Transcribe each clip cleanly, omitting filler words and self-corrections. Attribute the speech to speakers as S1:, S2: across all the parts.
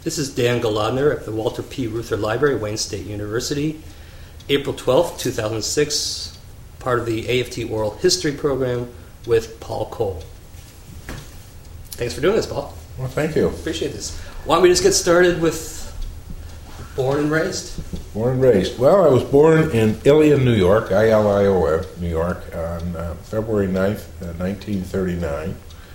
S1: This is Dan Golodner at the Walter P. Reuther Library, Wayne State University. April 12th, 2006, part of the AFT Oral History program with Paul Cole. Thanks for doing this, Paul.
S2: Well, thank you.
S1: Appreciate this. Why don't we just get started with born and raised?
S2: Born and raised. Well, I was born in Ilion, New York, I-L-I-O-N, New York, on February 9th, 1939.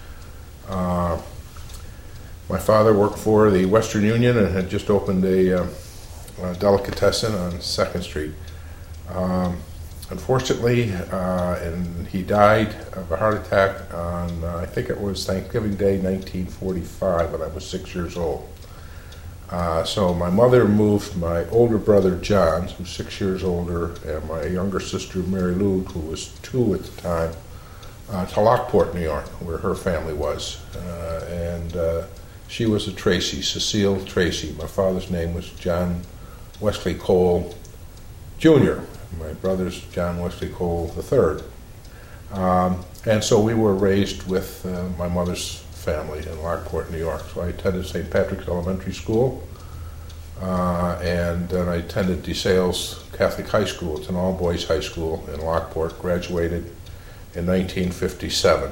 S2: My father worked for the Western Union and had just opened a delicatessen on 2nd Street. Unfortunately, and he died of a heart attack on, I think it was Thanksgiving Day, 1945, when I was 6 years old. So my mother moved my older brother, John, who's 6 years older, and my younger sister, Mary Lou, who was 2 at the time, to Lockport, New York, where her family was. And she was a Tracy, Cecile Tracy. My father's name was John Wesley Cole Jr. My brother's John Wesley Cole III. And so we were raised with my mother's family in Lockport, New York. So I attended St. Patrick's Elementary School, and then I attended DeSales Catholic High School. It's an all-boys high school in Lockport, graduated in 1957.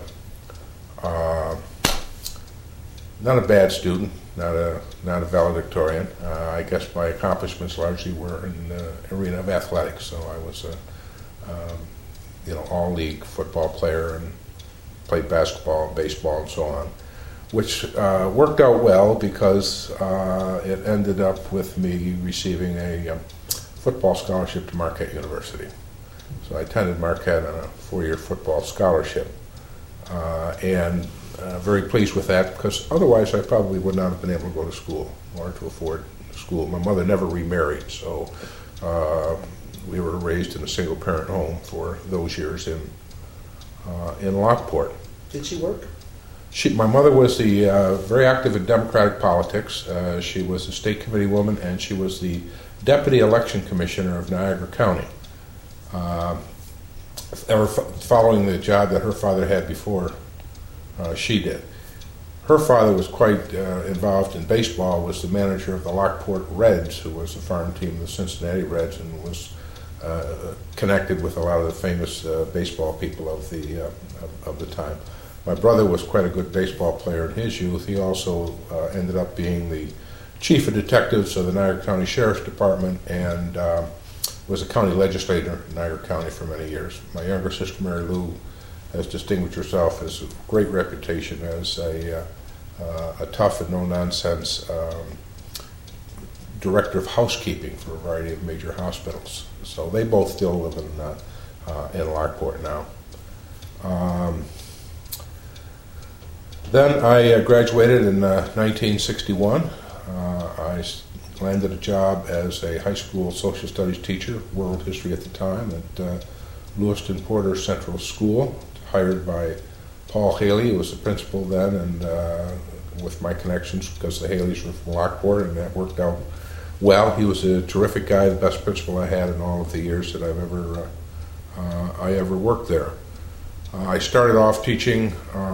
S2: Not a bad student, not a valedictorian. I guess my accomplishments largely were in the arena of athletics. So I was a all-league football player and played basketball, baseball, and so on, which worked out well because it ended up with me receiving a football scholarship to Marquette University. So I attended Marquette on a 4-year football scholarship, and very pleased with that, because otherwise I probably would not have been able to go to school or to afford school. My mother never remarried, so we were raised in a single-parent home for those years in Lockport.
S1: Did she work?
S2: My mother was very active in Democratic politics. She was a state committee woman, and she was the deputy election commissioner of Niagara County, following the job that her father had before she did. Her father was quite involved in baseball, was the manager of the Lockport Reds, who was the farm team of the Cincinnati Reds, and was connected with a lot of the famous baseball people of the time. My brother was quite a good baseball player in his youth. He also ended up being the chief of detectives of the Niagara County Sheriff's Department, and was a county legislator in Niagara County for many years. My younger sister, Mary Lou, has distinguished herself as a great reputation as a tough and no-nonsense director of housekeeping for a variety of major hospitals. So they both still live in Lockport now. Then I graduated in 1961. I landed a job as a high school social studies teacher, world history at the time, at Lewiston Porter Central School, hired by Paul Haley, who was the principal then, and with my connections, because the Haleys were from Lockport, and that worked out well. He was a terrific guy, the best principal I had in all of the years that I ever worked there. I started off teaching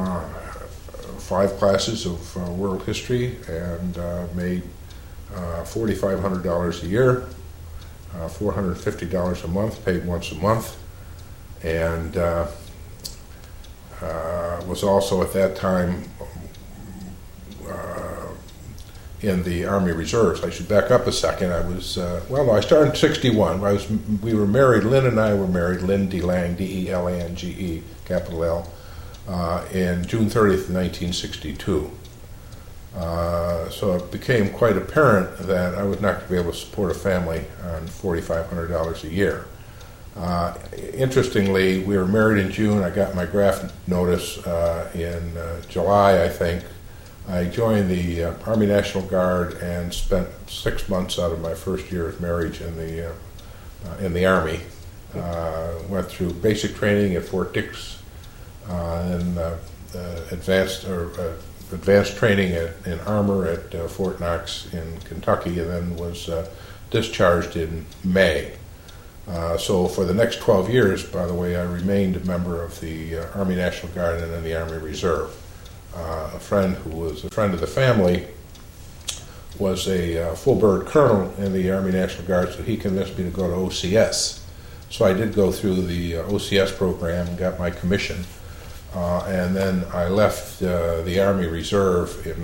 S2: 5 classes of world history and made $4,500 a year, $450 a month, paid once a month, and was also at that time in the Army Reserves. I should back up a second. I was, I started in 61. We were married, Lynn and I were married, Lynn DeLange, D-E-L-A-N-G-E, capital L, in June 30th, 1962. So it became quite apparent that I was not going to be able to support a family on $4,500 a year. Interestingly, we were married in June. I got my draft notice in July, I think. I joined the Army National Guard and spent 6 months out of my first year of marriage in the Army. Went through basic training at Fort Dix, and advanced training in armor at Fort Knox in Kentucky, and then was discharged in May. So for the next 12 years, by the way, I remained a member of the Army National Guard and then the Army Reserve. A friend who was a friend of the family was a full bird colonel in the Army National Guard, so he convinced me to go to OCS. So I did go through the OCS program and got my commission. And then I left the Army Reserve in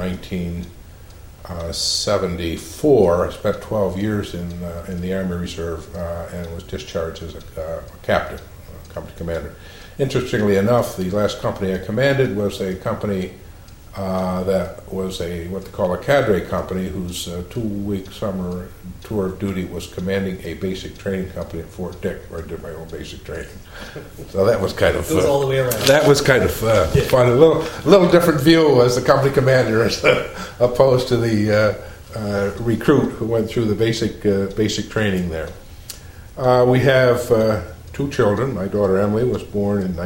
S2: 1974. I spent 12 years in the Army Reserve and was discharged as a captain, company commander. Interestingly enough, the last company I commanded was a company that was what they call a cadre company, whose 2-week summer tour of duty was commanding a basic training company at Fort Dick, where I did my own basic training. So that was kind of
S1: it was all the way around.
S2: That was kind of fun. A little different view as the company commander, as opposed to the recruit who went through the basic training there. We have 2 children. My daughter Emily was born in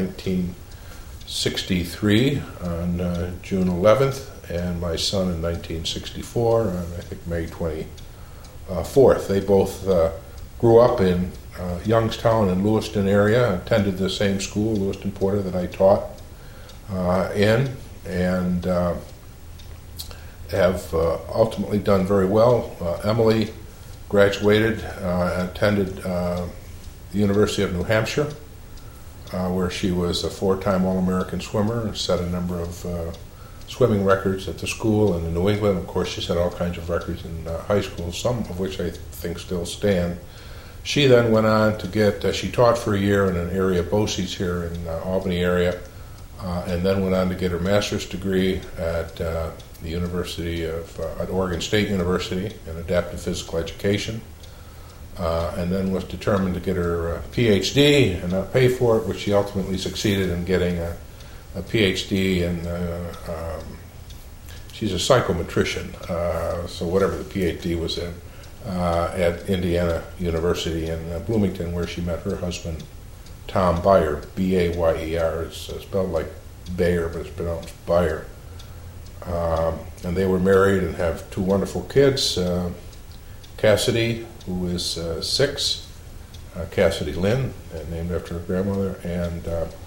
S2: 1963 on June 11th, and my son in 1964 on, I think, May 24th. They both grew up in Youngstown and Lewiston area, attended the same school, Lewiston Porter, that I taught in, and have ultimately done very well. Emily graduated, attended the University of New Hampshire, where she was a 4-time All-American swimmer and set a number of swimming records at the school and in New England. Of course, she set all kinds of records in high school, some of which I think still stand. She then went on to she taught for a year in an area of BOCES here in the Albany area, and then went on to get her master's degree at the University at Oregon State University in adaptive physical education. And then was determined to get her PhD and not pay for it, which she ultimately succeeded in getting a PhD in. She's a psychometrician, so whatever the PhD was in, at Indiana University in Bloomington, where she met her husband, Tom Byer, B-A-Y-E-R. It's spelled like Bayer, but it's pronounced Byer. And they were married and have 2 wonderful kids, Cassidy, who is 6, Cassidy Lynn, named after her grandmother, and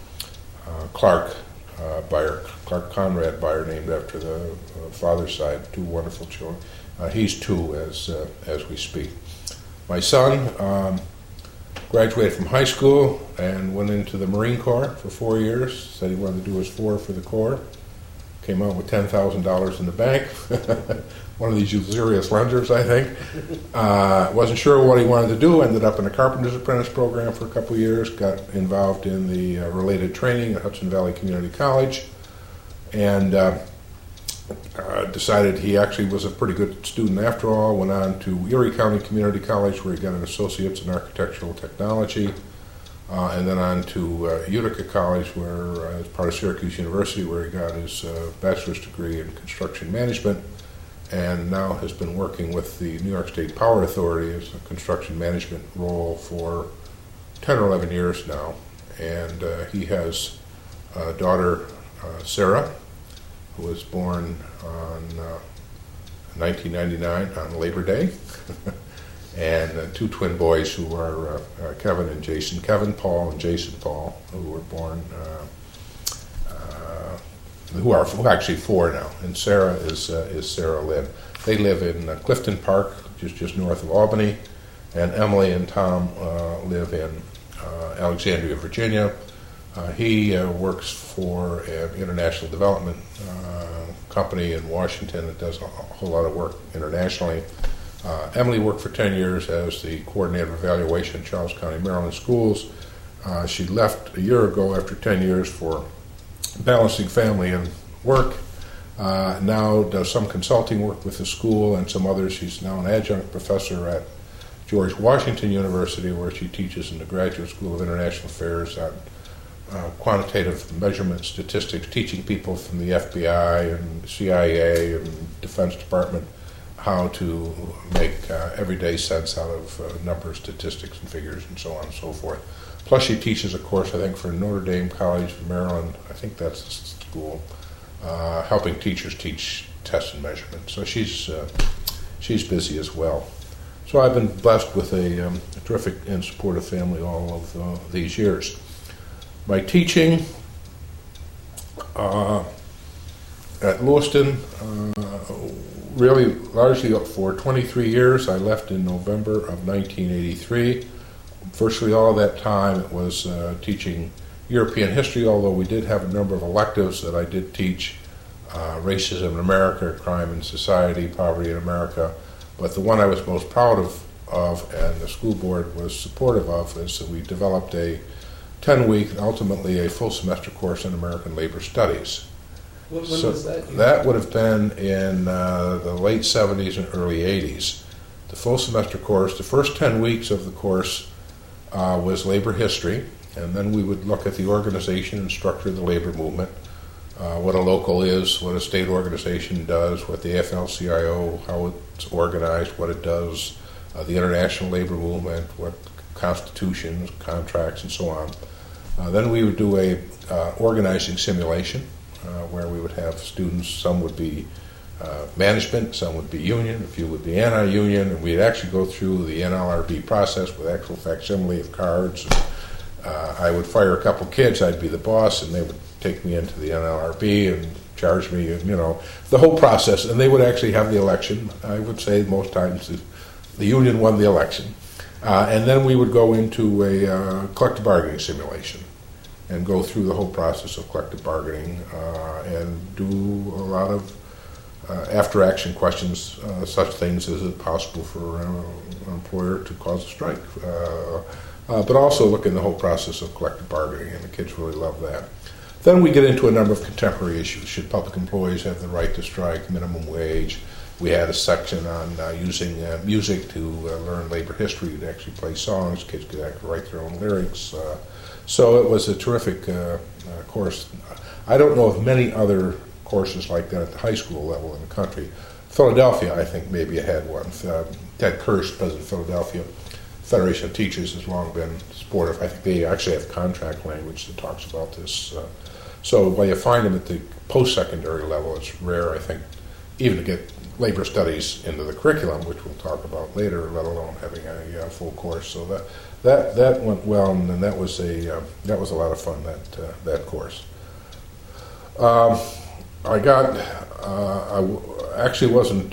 S2: Clark Byer, Clark Conrad Byer, named after the father's side. 2 wonderful children. He's 2 as we speak. My son graduated from high school and went into the Marine Corps for 4 years. Said he wanted to do his 4 for the Corps. Came out with $10,000 in the bank. One of these usurious lenders, I think. Wasn't sure what he wanted to do. Ended up in a carpenter's apprentice program for a couple of years. Got involved in the related training at Hudson Valley Community College, and decided he actually was a pretty good student after all. Went on to Erie County Community College, where he got an associate's in architectural technology. And then on to Utica College, where as part of Syracuse University, where he got his bachelor's degree in construction management, and now has been working with the New York State Power Authority as a construction management role for 10 or 11 years now. And he has a daughter, Sarah, who was born on 1999 on Labor Day. And 2 twin boys who are Kevin and Jason. Kevin Paul and Jason Paul, who were born, who are actually 4 now. And Sarah is Sarah Lynn. They live in Clifton Park, just north of Albany. And Emily and Tom live in Alexandria, Virginia. He works for an international development company in Washington that does a whole lot of work internationally. Emily worked for 10 years as the coordinator of evaluation in Charles County, Maryland schools. She left a year ago after 10 years for balancing family and work. Now does some consulting work with the school and some others. She's now an adjunct professor at George Washington University, where she teaches in the Graduate School of International Affairs on quantitative measurement statistics, teaching people from the FBI and CIA and Defense Department how to make everyday sense out of numbers, statistics, and figures, and so on and so forth. Plus, she teaches a course, I think, for Notre Dame College of Maryland. I think that's the school, helping teachers teach test and measurement. So she's busy as well. So I've been blessed with a terrific and supportive family all of these years. My teaching at Lewiston really largely for 23 years. I left in November of 1983. Virtually all that time it was teaching European history, although we did have a number of electives that I did teach. Racism in America, Crime in Society, Poverty in America. But the one I was most proud of and the school board was supportive of is that we developed a 10-week, ultimately a full semester course in American Labor Studies.
S1: When was that?
S2: That would have been in the late 70s and early 80s. The full semester course, the first 10 weeks of the course was labor history, and then we would look at the organization and structure of the labor movement, what a local is, what a state organization does, what the AFL-CIO, how it's organized, what it does, the international labor movement, what constitutions, contracts, and so on. Then we would do a organizing simulation where we would have students, some would be management, some would be union, a few would be anti-union, and we'd actually go through the NLRB process with actual facsimile of cards. I would fire a couple kids, I'd be the boss, and they would take me into the NLRB and charge me, and, the whole process, and they would actually have the election. I would say most times the union won the election. And then we would go into a collective bargaining simulation and go through the whole process of collective bargaining and do a lot of after-action questions, such things as is it possible for an employer to cause a strike, but also look in the whole process of collective bargaining, and the kids really love that. Then we get into a number of contemporary issues. Should public employees have the right to strike, minimum wage? We had a section on using music to learn labor history, to actually play songs. Kids could actually write their own lyrics. So it was a terrific course. I don't know of many other courses like that at the high school level in the country. Philadelphia, I think, maybe had one. Ted Kirsch, president of Philadelphia Federation of Teachers, has long been supportive. I think they actually have contract language that talks about this. So while you find them at the post-secondary level, it's rare, I think, even to get labor studies into the curriculum, which we'll talk about later, let alone having a full course. So that went well, and that was a lot of fun, that course. I actually wasn't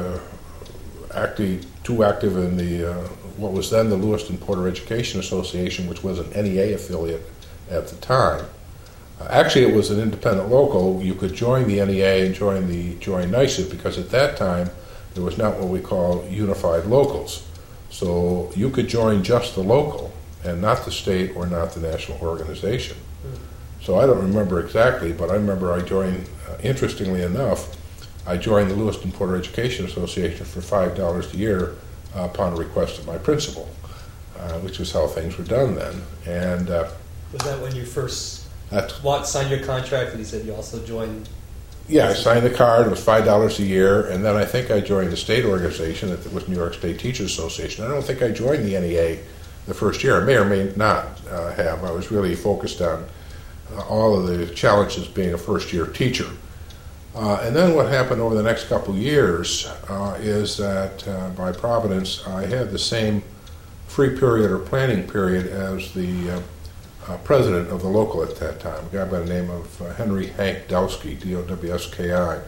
S2: too active in the what was then the Lewiston Porter Education Association, which was an NEA affiliate at the time. Actually, it was an independent local. You could join the NEA and join NYSUB, because at that time there was not what we call unified locals. So you could join just the local and not the state or not the national organization. So I don't remember exactly, but I remember I joined, interestingly enough, I joined the Lewiston Porter Education Association for $5 a year upon a request of my principal, which was how things were done then. And
S1: was that when you first signed your contract, and you said you also joined?
S2: Yeah, I signed the card. It was $5 a year, and then I think I joined the state organization. It was New York State Teachers Association. I don't think I joined the NEA the first year. I may or may not have. I was really focused on all of the challenges being a first-year teacher. And then what happened over the next couple of years is that by providence, I had the same free period or planning period as the president of the local at that time, a guy by the name of Henry Hank Dowski, D-O-W-S-K-I.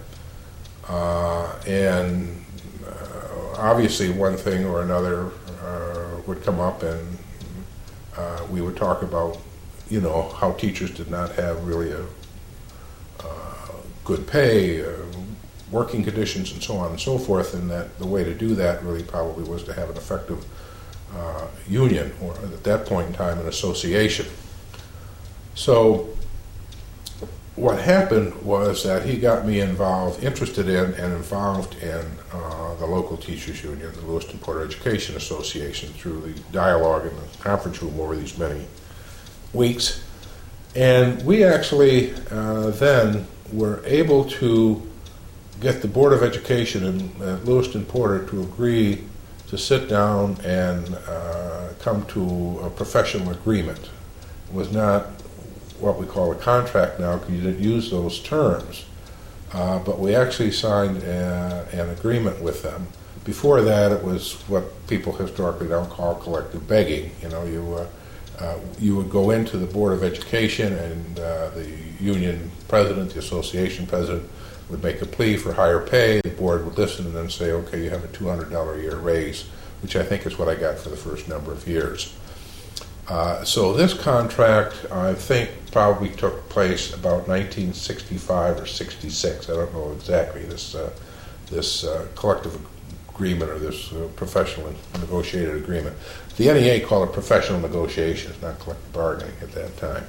S2: And obviously one thing or another would come up, and we would talk about, how teachers did not have really a good pay, working conditions, and so on and so forth, and that the way to do that really probably was to have an effective union, or at that point in time, an association. So what happened was that he got me interested in and involved in the local teachers union, the Lewiston Porter Education Association, through the dialogue in the conference room over these many weeks. And we actually then were able to get the Board of Education in Lewiston Porter to agree to sit down and come to a professional agreement. It was not what we call a contract now, because you didn't use those terms, but we actually signed an agreement with them. Before that, it was what people historically don't call collective begging. You would go into the Board of Education, and the union president, the association president, would make a plea for higher pay. The board would listen and then say, okay, you have a $200 a year raise, which I think is what I got for the first number of years. So this contract, I think, probably took place about 1965 or 66. I don't know exactly, this collective agreement or this professional negotiated agreement. The NEA called it professional negotiations, not collective bargaining at that time.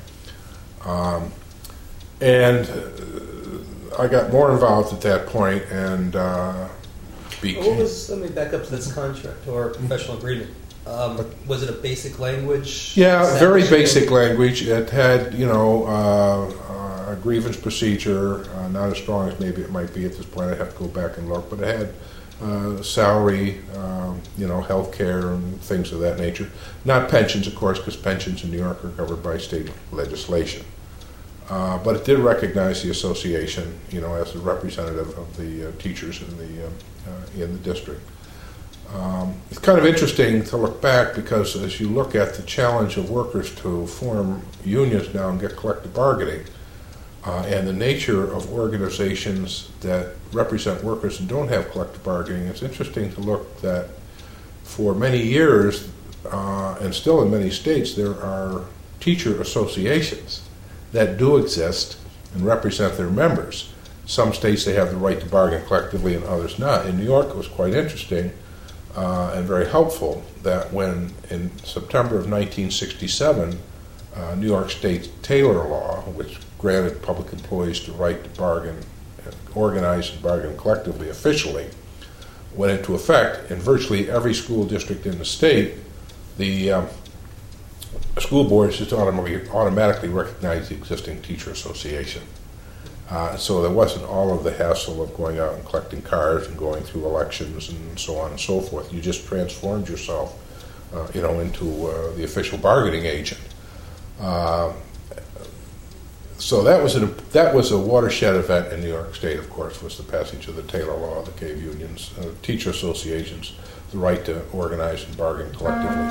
S2: And I got more involved at that point and became...
S1: Let me back up to this contract or professional agreement. Was it a basic language?
S2: Yeah, very basic language. It had, a grievance procedure, not as strong as maybe it might be at this point. I'd have to go back and look, but it had salary, health care and things of that nature. Not pensions, of course, because pensions in New York are covered by state legislation. But it did recognize the association, as a representative of the teachers in the district. It's kind of interesting to look back because as you look at the challenge of workers to form unions now and get collective bargaining, and the nature of organizations that represent workers and don't have collective bargaining, it's interesting to look that for many years, and still in many states, there are teacher associations that do exist and represent their members. Some states they have the right to bargain collectively and others not. In New York it was quite interesting and very helpful that when in September of 1967, New York State's Taylor Law, which granted public employees the right to bargain, organize and bargain collectively officially, went into effect. In virtually every school district in the state, the school boards just automatically recognized the existing teacher association. So there wasn't all of the hassle of going out and collecting cards and going through elections and so on and so forth. You just transformed yourself, into the official bargaining agent. So that was a watershed event in New York State, of course, was the passage of the Taylor Law that gave unions, teacher associations, the right to organize and bargain collectively.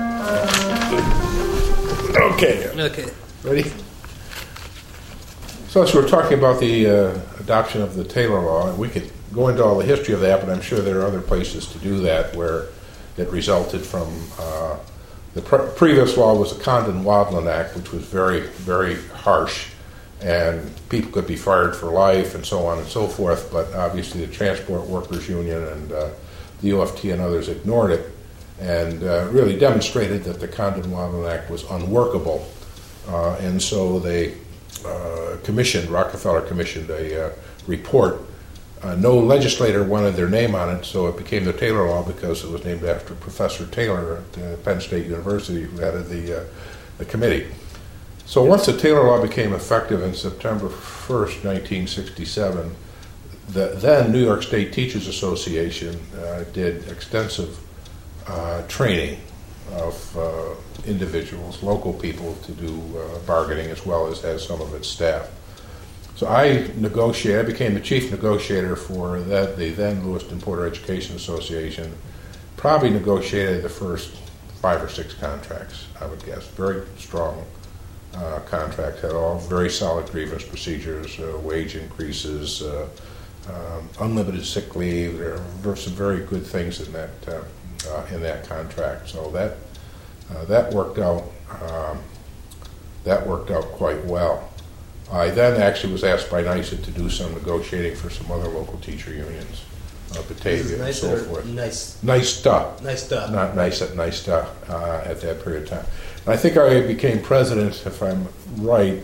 S1: Okay.
S2: Ready? So we're talking about the adoption of the Taylor Law, and we could go into all the history of that, but I'm sure there are other places to do that where it resulted from the previous law was the Condon-Wadlin Act, which was very, very harsh, and people could be fired for life and so on and so forth, but obviously the Transport Workers Union and the UFT and others ignored it and really demonstrated that the Condon-Wadlin Act was unworkable, and so they Rockefeller commissioned a report. No legislator wanted their name on it, so it became the Taylor Law because it was named after Professor Taylor at Penn State University, who headed the committee. So once the Taylor Law became effective in September 1st, 1967, the then New York State Teachers Association did extensive training of individuals, local people, to do bargaining as well as some of its staff. So I became the chief negotiator for the then Lewiston Porter Education Association, probably negotiated the first 5 or 6 contracts, I would guess. Very strong contracts, had all very solid grievance procedures, wage increases, unlimited sick leave. There were some very good things in that contract. So that worked out. That worked out quite well. I then actually was asked by NYSUT to do some negotiating for some other local teacher unions, Batavia and so forth.
S1: Nice
S2: stuff.
S1: Nice stuff.
S2: Not nice stuff at that period of time. And I think I became president, if I'm right,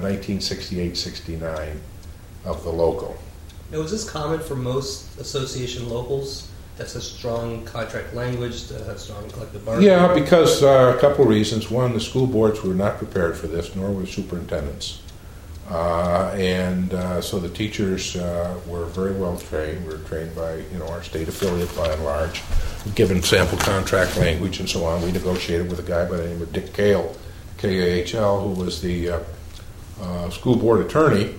S2: 1968-69 of the local.
S1: Now, is this common for most association locals? That's a strong contract language, to have strong collective bargaining?
S2: Yeah, because a couple of reasons. One, the school boards were not prepared for this, nor were superintendents. So the teachers were very well trained. We were trained by our state affiliate by and large, given sample contract language and so on. We negotiated with a guy by the name of Dick Kale, K-A-H-L, who was the school board attorney,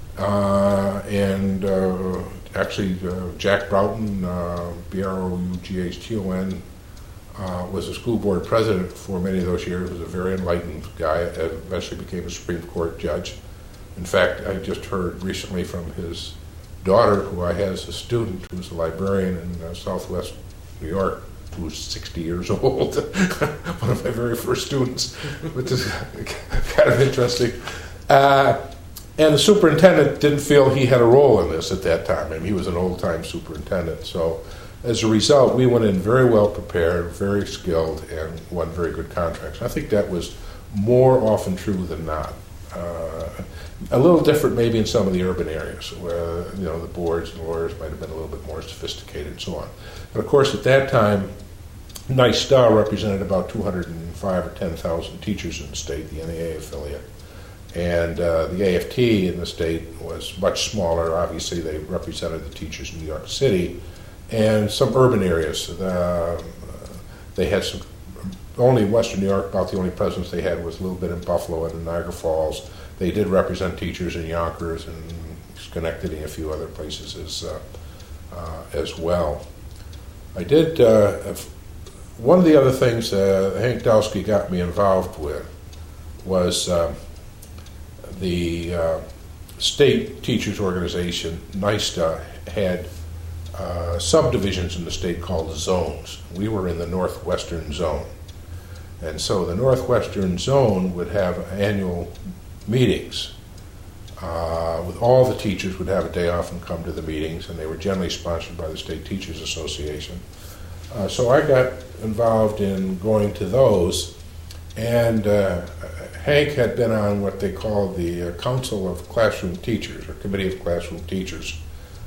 S2: actually Jack Broughton, Broughton, was a school board president for many of those years. Was a very enlightened guy. Eventually became a Supreme Court judge. In fact, I just heard recently from his daughter, who I had as a student, who was a librarian in Southwest New York, who was 60 years old, one of my very first students, which is kind of interesting. And the superintendent didn't feel he had a role in this at that time. I mean, he was an old-time superintendent. So as a result, we went in very well prepared, very skilled, and won very good contracts. I think that was more often true than not. A little different maybe in some of the urban areas where, the boards and lawyers might have been a little bit more sophisticated and so on. But of course, at that time, NYSTA represented about 205 or 10,000 teachers in the state, the NAA affiliate. And the AFT in the state was much smaller. Obviously, they represented the teachers in New York City and some urban areas. They had some, only in Western New York, about the only presence they had was a little bit in Buffalo and in Niagara Falls. They did represent teachers in Yonkers and Schenectady and a few other places as well. I did, one of the other things Hank Dowski got me involved with was the state teachers organization, NYSTA, had subdivisions in the state called zones. We were in the northwestern zone. And so the northwestern zone would have annual meetings with all the teachers would have a day off and come to the meetings, and they were generally sponsored by the State Teachers Association. So I got involved in going to those, and Hank had been on what they called the Council of Classroom Teachers, or Committee of Classroom Teachers,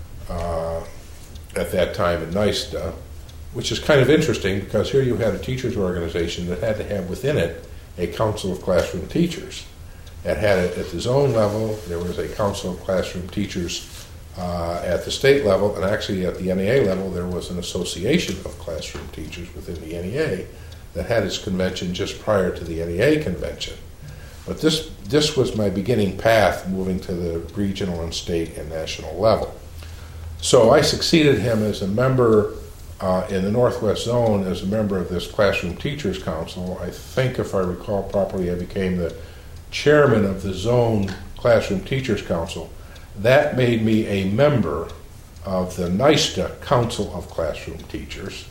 S2: at that time in NYSTA, which is kind of interesting because here you had a teachers organization that had to have within it a Council of Classroom Teachers. It had it at the zone level. There was a Council of Classroom Teachers at the state level, and actually at the NEA level there was an association of classroom teachers within the NEA that had its convention just prior to the NEA convention. But this was my beginning path moving to the regional and state and national level. So I succeeded him as a member in the Northwest Zone as a member of this Classroom Teachers Council. I think if I recall properly, I became the chairman of the Zone Classroom Teachers Council. That made me a member of the NYSTA Council of Classroom Teachers.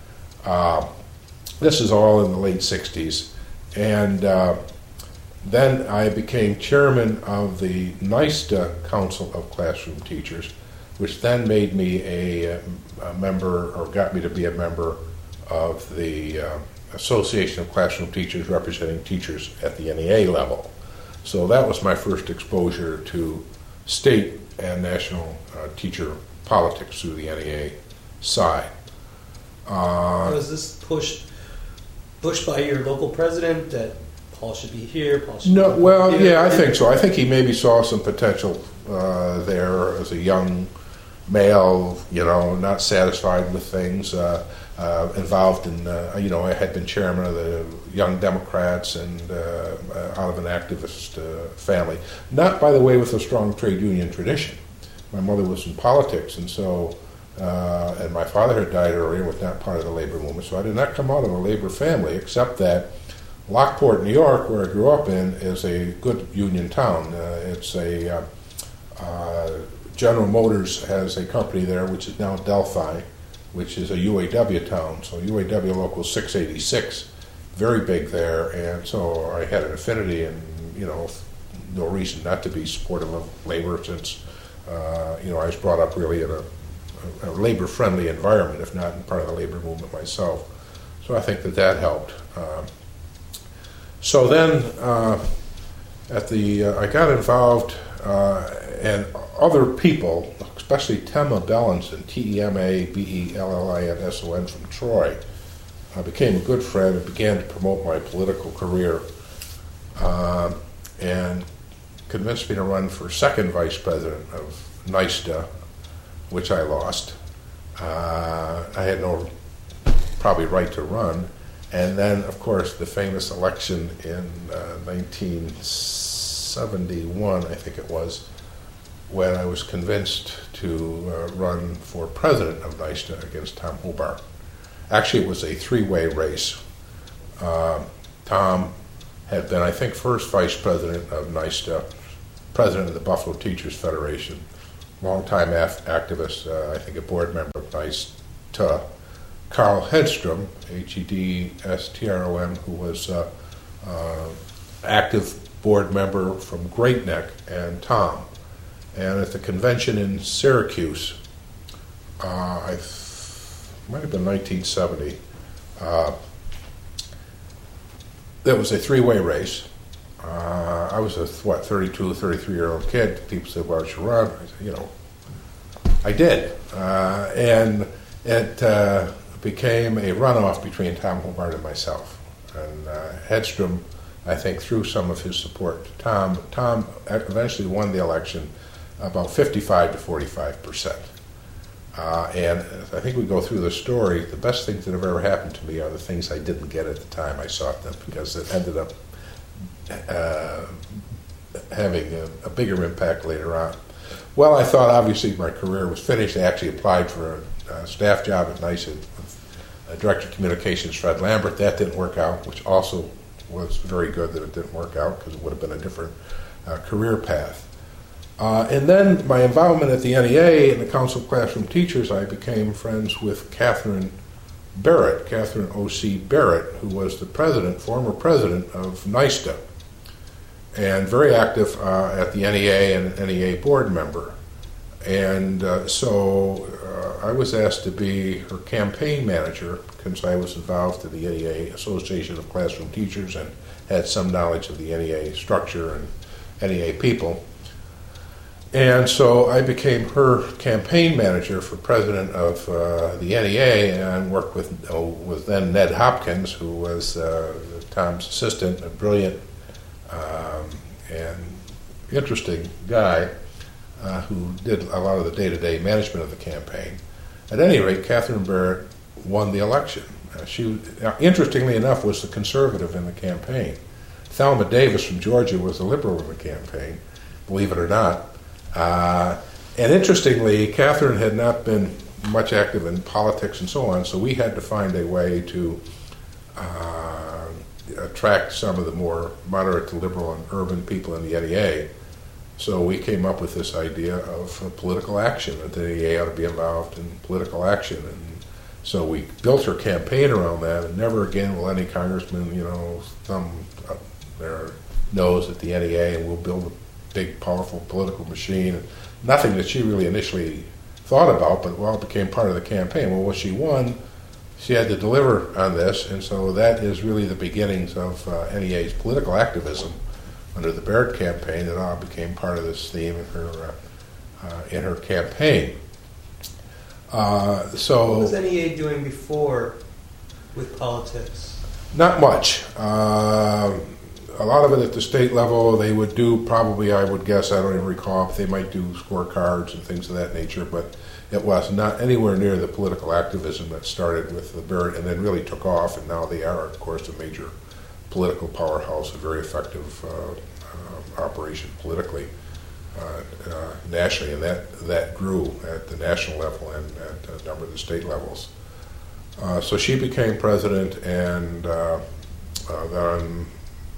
S2: This is all in the late 60s. And then I became chairman of the NYSTA Council of Classroom Teachers, which then made me a member, or got me to be a member of the Association of Classroom Teachers representing teachers at the NEA level. So that was my first exposure to state and national teacher politics through the NEA side.
S1: Was this pushed by your local president that Paul should be here? Paul should
S2: No,
S1: be
S2: well,
S1: here?
S2: yeah, I think so. I think he maybe saw some potential there as a young male, not satisfied with things, involved in, I had been chairman of the Young Democrats and out of an activist family. Not, by the way, with a strong trade union tradition. My mother was in politics, and so, and my father had died early and was not part of the labor movement, so I did not come out of a labor family, except that Lockport, New York, where I grew up in, is a good union town. It's a General Motors has a company there, which is now Delphi, which is a UAW town. So UAW Local 686, very big there, and so I had an affinity and, no reason not to be supportive of labor since, I was brought up really in a labor-friendly environment, if not in part of the labor movement myself. So I think that helped. So then I got involved and other people, especially Tema Bellinson, Temabellinson from Troy, became a good friend and began to promote my political career and convinced me to run for second vice president of NYSTA, which I lost. I had no probably right to run. And then, of course, the famous election in 1971, I think it was, when I was convinced to run for president of NYSTA against Tom Hobart. Actually, it was a three-way race. Tom had been, I think, first vice president of NYSTA, president of the Buffalo Teachers Federation, longtime activist, I think a board member of NICE, to Carl Hedstrom, Hedstrom, who was active board member from Great Neck, and Tom. And at the convention in Syracuse, might have been 1970, there was a three-way race. I was a, 32, 33-year-old kid. People said, why don't you run? I said, I did. And it became a runoff between Tom Hobart and myself. And Hedstrom, I think, threw some of his support to Tom. Tom eventually won the election about 55 to 45%. And I think we go through the story. The best things that have ever happened to me are the things I didn't get at the time I sought them, because it ended up having a bigger impact later on. Well, I thought obviously my career was finished. I actually applied for a staff job at NICE with Director of Communications Fred Lambert. That didn't work out, which also was very good that it didn't work out, because it would have been a different career path. And then my involvement at the NEA and the Council of Classroom Teachers, I became friends with Catherine Barrett, Catherine O.C. Barrett, who was the former president of NYSTA, and very active at the NEA and NEA board member. And so I was asked to be her campaign manager, since I was involved in the NEA Association of Classroom Teachers and had some knowledge of the NEA structure and NEA people. And so I became her campaign manager for president of the NEA, and worked with then Ned Hopkins, who was Tom's assistant, a brilliant and interesting guy who did a lot of the day-to-day management of the campaign. At any rate, Catherine Barrett won the election. She, interestingly enough, was the conservative in the campaign. Thelma Davis from Georgia was the liberal in the campaign, believe it or not. And interestingly, Catherine had not been much active in politics and so on, so we had to find a way to attract some of the more moderate to liberal and urban people in the NEA. So we came up with this idea of political action, that the NEA ought to be involved in political action. And so we built her campaign around that, and never again will any congressman, thumb up their nose at the NEA, and we'll build a big, powerful political machine. Nothing that she really initially thought about, but it became part of the campaign. Well, when she won, she had to deliver on this, and so that is really the beginnings of NEA's political activism under the Barrett campaign. It all became part of this theme in her campaign. So
S1: what was NEA doing before with politics?
S2: Not much. A lot of it at the state level, they would do probably, I would guess, I don't even recall, if they might do scorecards and things of that nature, but it was not anywhere near the political activism that started with the Barrett and then really took off, and now they are, of course, a major political powerhouse, a very effective operation politically, nationally, and that grew at the national level and at a number of the state levels. So she became president, and then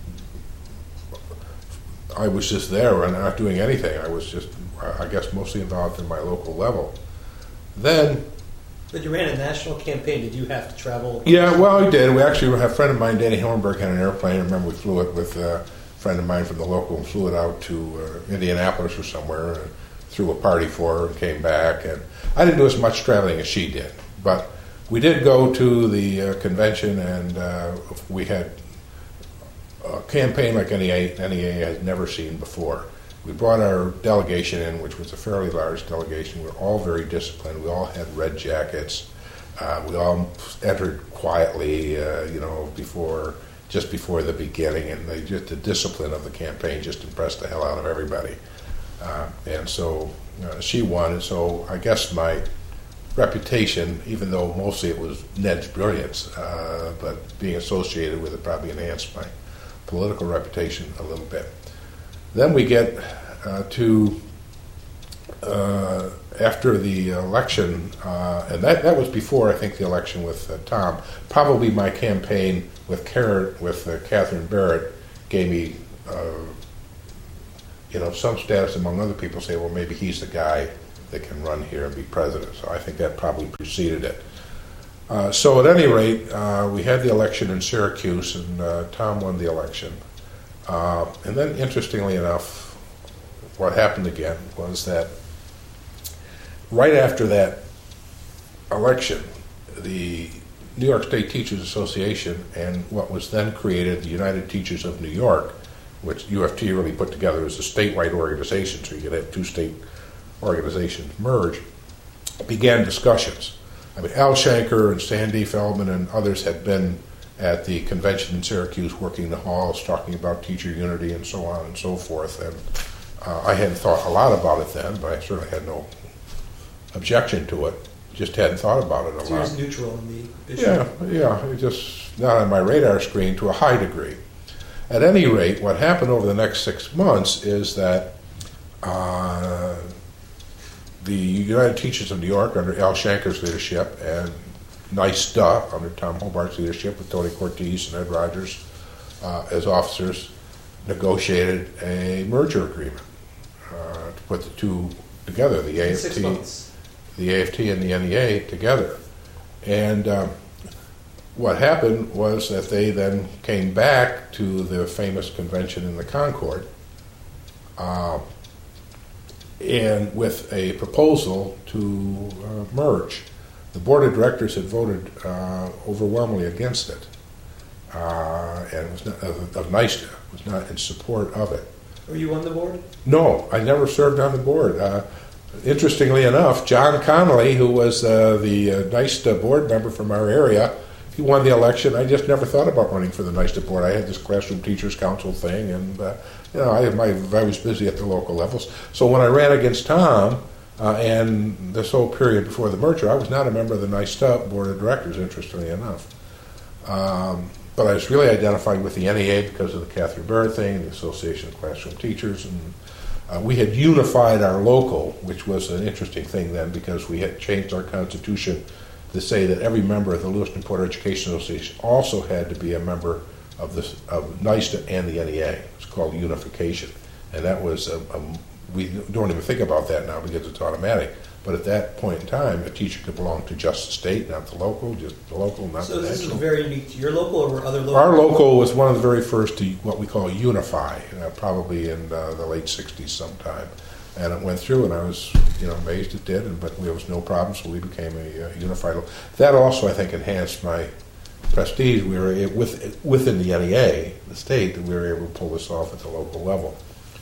S2: I was just there and not doing anything. I was just, I guess, mostly involved in my local level. Then...
S1: But you ran a national campaign. Did you have to travel?
S2: Yeah, well, we did. We actually had a friend of mine, Danny Hillenberg, had an airplane. I remember we flew it with a friend of mine from the local and flew it out to Indianapolis or somewhere and threw a party for her and came back. And I didn't do as much traveling as she did. But we did go to the convention, and we had a campaign like NEA had never seen before. We brought our delegation in, which was a fairly large delegation. We were all very disciplined. We all had red jackets. We all entered quietly, just before the beginning, and the discipline of the campaign just impressed the hell out of everybody. And so she won, and so I guess my reputation, even though mostly it was Ned's brilliance, but being associated with it probably enhanced my political reputation a little bit. Then we get to after the election, and that was before, I think, the election with Tom. Probably my campaign with Catherine Barrett gave me, some status among other people. Say, well, maybe he's the guy that can run here and be president. So I think that probably preceded it. So at any rate, we had the election in Syracuse, and Tom won the election. And then, interestingly enough, what happened again was that right after that election, the New York State Teachers Association and what was then created, the United Teachers of New York, which UFT really put together as a statewide organization, so you could have two state organizations merge, began discussions. I mean, Al Shanker and Sandy Feldman and others had been at the convention in Syracuse working the halls, talking about teacher unity and so on and so forth. And I hadn't thought a lot about it then, but I certainly had no objection to it. Just hadn't thought about it a lot.
S1: So it was neutral in the issue?
S2: Yeah, it just not on my radar screen to a high degree. At any rate, what happened over the next 6 months is that the United Teachers of New York, under Al Shanker's leadership, and NYSTA, under Tom Hobart's leadership, with Tony Cortese and Ed Rogers as officers, negotiated a merger agreement to put the two together, the AFT,
S1: 6 months.
S2: The AFT and the NEA together. And what happened was that they then came back to the famous convention in the Concord and with a proposal to merge. The board of directors had voted overwhelmingly against it, and it was not, of NYSTA, was not in support of it.
S1: Were you on the board?
S2: No, I never served on the board. Interestingly enough, John Connolly, who was the NYSTA board member from our area, he won the election. I just never thought about running for the NYSTA board. I had this Classroom Teachers Council thing, and I was busy at the local levels. So when I ran against Tom, and this whole period before the merger, I was not a member of the NYSTA board of directors, interestingly enough. But I was really identifying with the NEA because of the Catherine Barrett thing, the Association of Classroom Teachers, and we had unified our local, which was an interesting thing then because we had changed our constitution to say that every member of the Lewiston Porter Education Association also had to be a member of NYSTA and the NEA. It's called unification, and that was we don't even think about that now because it's automatic. But at that point in time, a teacher could belong to just the state, not the local, just the local, not the national. So
S1: this is very unique to your local, or were other locals?
S2: Our local was one of the very first to what we call unify, probably in the late 60s sometime. And it went through, and I was amazed it did, but there was no problem, so we became a unified. That also, I think, enhanced my prestige. We were within the NEA, the state, that we were able to pull this off at the local level.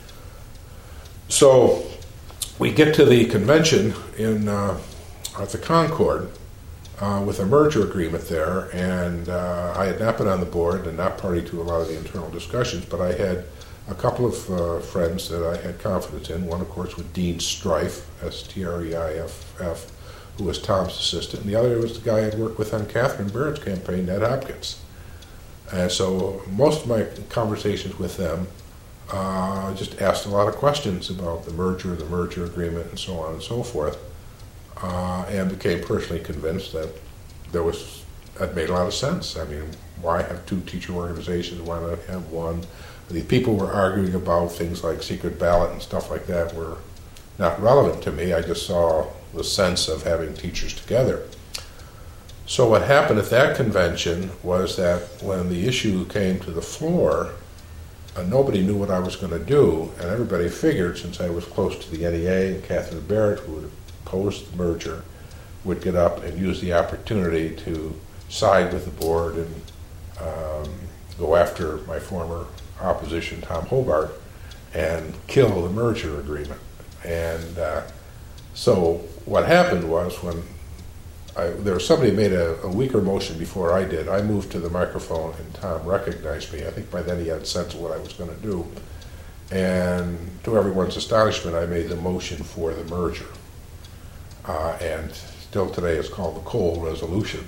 S2: So we get to the convention at the Concord with a merger agreement there, and I had not been on the board and not party to a lot of the internal discussions, but I had a couple of friends that I had confidence in. One, of course, was Dean Strife, S-T-R-E-I-F-F, who was Tom's assistant, and the other was the guy I'd worked with on Catherine Barrett's campaign, Ned Hopkins. And so most of my conversations with them just asked a lot of questions about the merger agreement, and so on and so forth, and became personally convinced that it made a lot of sense. I mean, why have two teacher organizations? Why not have one? The people were arguing about things like secret ballot and stuff like that were not relevant to me. I just saw the sense of having teachers together. So what happened at that convention was that when the issue came to the floor, nobody knew what I was going to do, and everybody figured, since I was close to the NEA and Catherine Barrett, who would oppose the merger, would get up and use the opportunity to side with the board and go after my former opposition, Tom Hobart, and kill the merger agreement. And so what happened was when there was somebody made a weaker motion before I did. I moved to the microphone, and Tom recognized me. I think by then he had a sense of what I was going to do. And to everyone's astonishment, I made the motion for the merger. And still today it's called the Cole Resolution.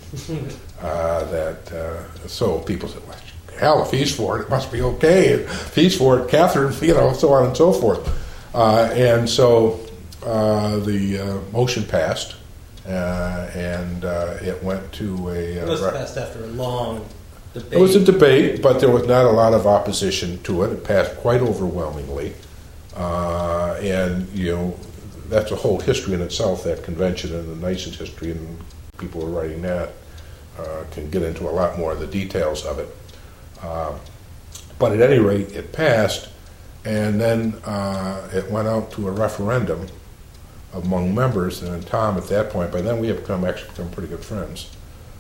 S2: So people said, well, hell, if he's for it, it must be okay. And if he's for it, Catherine, so on and so forth. And so the motion passed. And it went to a...
S1: It must have passed after a long debate.
S2: It was a debate, but there was not a lot of opposition to it. It passed quite overwhelmingly. And, that's a whole history in itself, that convention, and the NYSUT history, and people who are writing that can get into a lot more of the details of it. But at any rate, it passed, and then it went out to a referendum among members, and Tom at that point, by then we had actually become pretty good friends.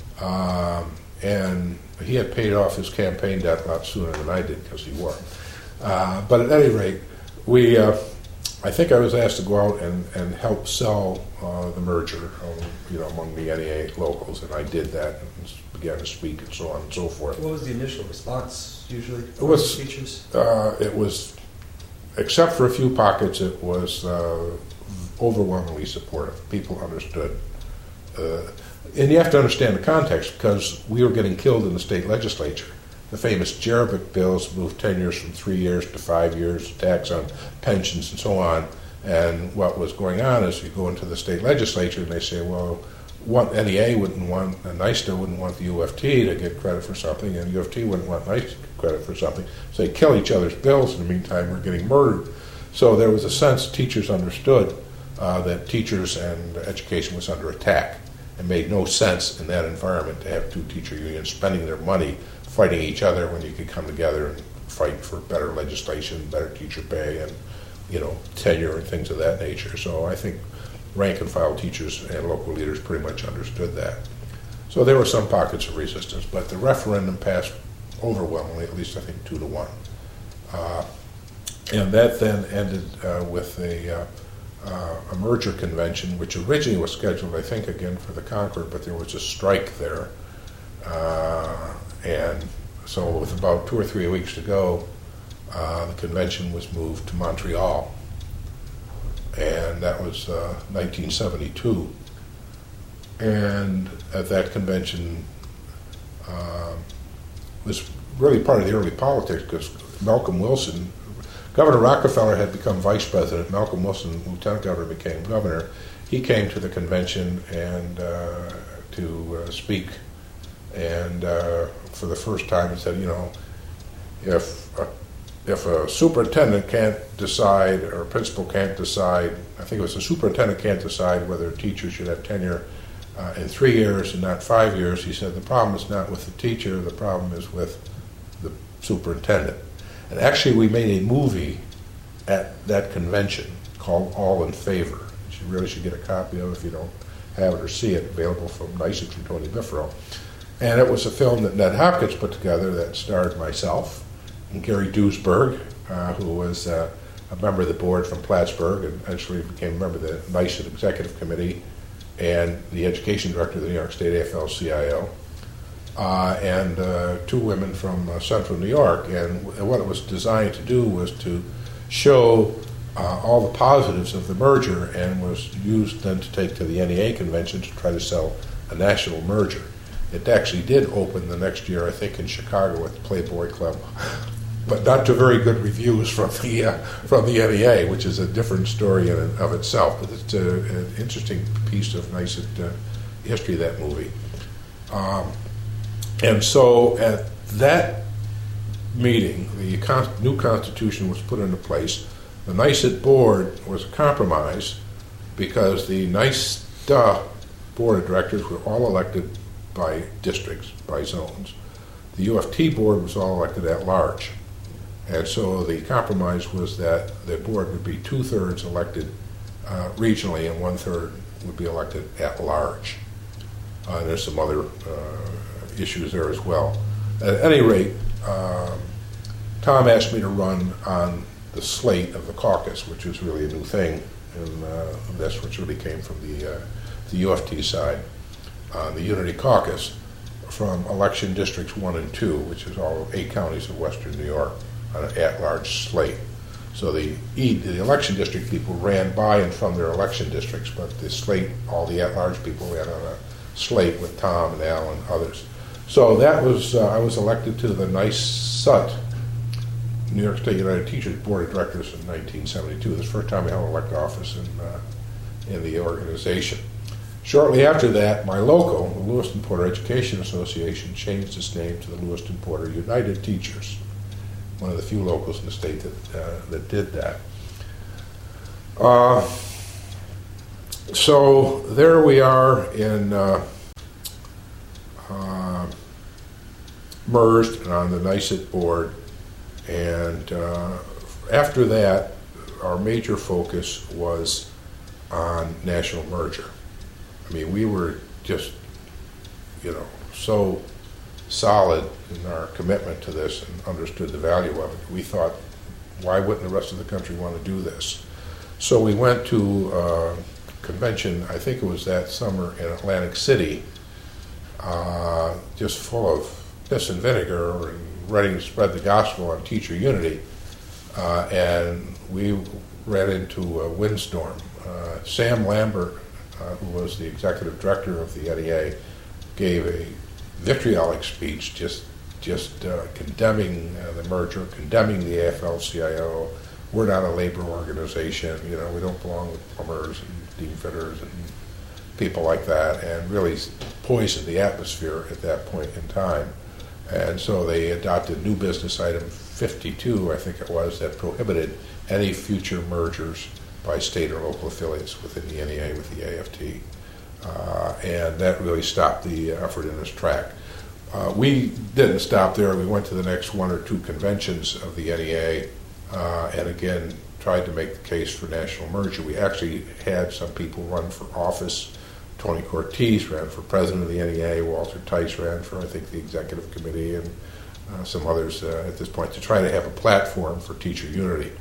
S2: And he had paid off his campaign debt a lot sooner than I did because he worked. But at any rate, I think I was asked to go out and help sell the merger, among the NEA locals, and I did that and began to speak and so on and so forth.
S3: What was the initial response usually
S2: It was
S3: teachers?
S2: It was, except for a few pockets, it was overwhelmingly supportive. People understood. And you have to understand the context, because we were getting killed in the state legislature. The famous Jerebick bills moved tenures from 3 years to 5 years, tax on pensions and so on. And what was going on is you go into the state legislature and they say, well, NEA wouldn't want, and NYSTA wouldn't want the UFT to get credit for something, and UFT wouldn't want NYSTA to get credit for something. So they kill each other's bills. In the meantime, we're getting murdered. So there was a sense teachers understood that teachers and education was under attack. It made no sense in that environment to have two teacher unions spending their money fighting each other when you could come together and fight for better legislation, better teacher pay, and tenure and things of that nature. So I think rank and file teachers and local leaders pretty much understood that. So there were some pockets of resistance, but the referendum passed overwhelmingly, at least I think 2-1. And that then ended with a merger convention, which originally was scheduled, I think, again for the Concord, but there was a strike there. And so with about 2 or 3 weeks to go, the convention was moved to Montreal. And that was 1972. And at that convention was really part of the early politics, because Malcolm Wilson, Governor Rockefeller had become vice president. Malcolm Wilson, lieutenant governor, became governor. He came to the convention and to speak, and for the first time said, if a superintendent can't decide, or a principal can't decide, I think it was the superintendent can't decide whether teachers should have tenure in 3 years and not 5 years, he said the problem is not with the teacher, the problem is with the superintendent. And actually we made a movie at that convention called All in Favor. You really should get a copy of it if you don't have it or see it, available from NYSUT from Tony Biffero. And it was a film that Ned Hopkins put together that starred myself and Gary Duesberg, who was a member of the board from Plattsburgh and eventually became a member of the NYSUT Executive Committee and the education director of the New York State AFL-CIO, and 2 women from Central New York. And what it was designed to do was to show all the positives of the merger, and was used then to take to the NEA convention to try to sell a national merger. It actually did open the next year, I think, in Chicago at the Playboy Club, but not to very good reviews from the NEA, which is a different story in and of itself. But it's an interesting piece of NYSUT history, that movie. And so at that meeting, the new constitution was put into place. The NYSUT board was a compromise because the NYSTA board of directors were all elected by districts, by zones. The UFT board was all elected at large. And so the compromise was that the board would be 2/3 elected regionally and 1/3 would be elected at large. There's some other issues there as well. At any rate, Tom asked me to run on the slate of the caucus, which was really a new thing, and that's what really came from the UFT side. The Unity Caucus from election districts 1 and 2, which is all 8 counties of western New York, on an at-large slate. So the election district people ran by and from their election districts, but the slate, all the at-large people ran on a slate with Tom and Al and others. So that was, I was elected to the NYSUT, New York State United Teachers Board of Directors in 1972. This is the first time I held elected office in the organization. Shortly after that, my local, the Lewiston Porter Education Association, changed its name to the Lewiston Porter United Teachers, one of the few locals in the state that did that. So there we are in merged and on the NYSUT board, and after that, our major focus was on national merger. I mean, we were just, so solid in our commitment to this and understood the value of it. We thought, why wouldn't the rest of the country want to do this? So we went to a convention, I think it was that summer in Atlantic City, just full of piss and vinegar and ready to spread the gospel on teacher unity. And we ran into a windstorm. Sam Lambert, who was the executive director of the NEA, gave a vitriolic speech just condemning the merger, condemning the AFL-CIO. We're not a labor organization, we don't belong with plumbers and steam fitters and people like that, and really poisoned the atmosphere at that point in time. And so they adopted new business item 52, I think it was, that prohibited any future mergers by state or local affiliates within the NEA with the AFT. And that really stopped the effort in its track. We didn't stop there. We went to the next one or two conventions of the NEA and again tried to make the case for national merger. We actually had some people run for office. Tony Cortez ran for president of the NEA. Walter Tice ran for, I think, the executive committee, and some others at this point to try to have a platform for teacher unity.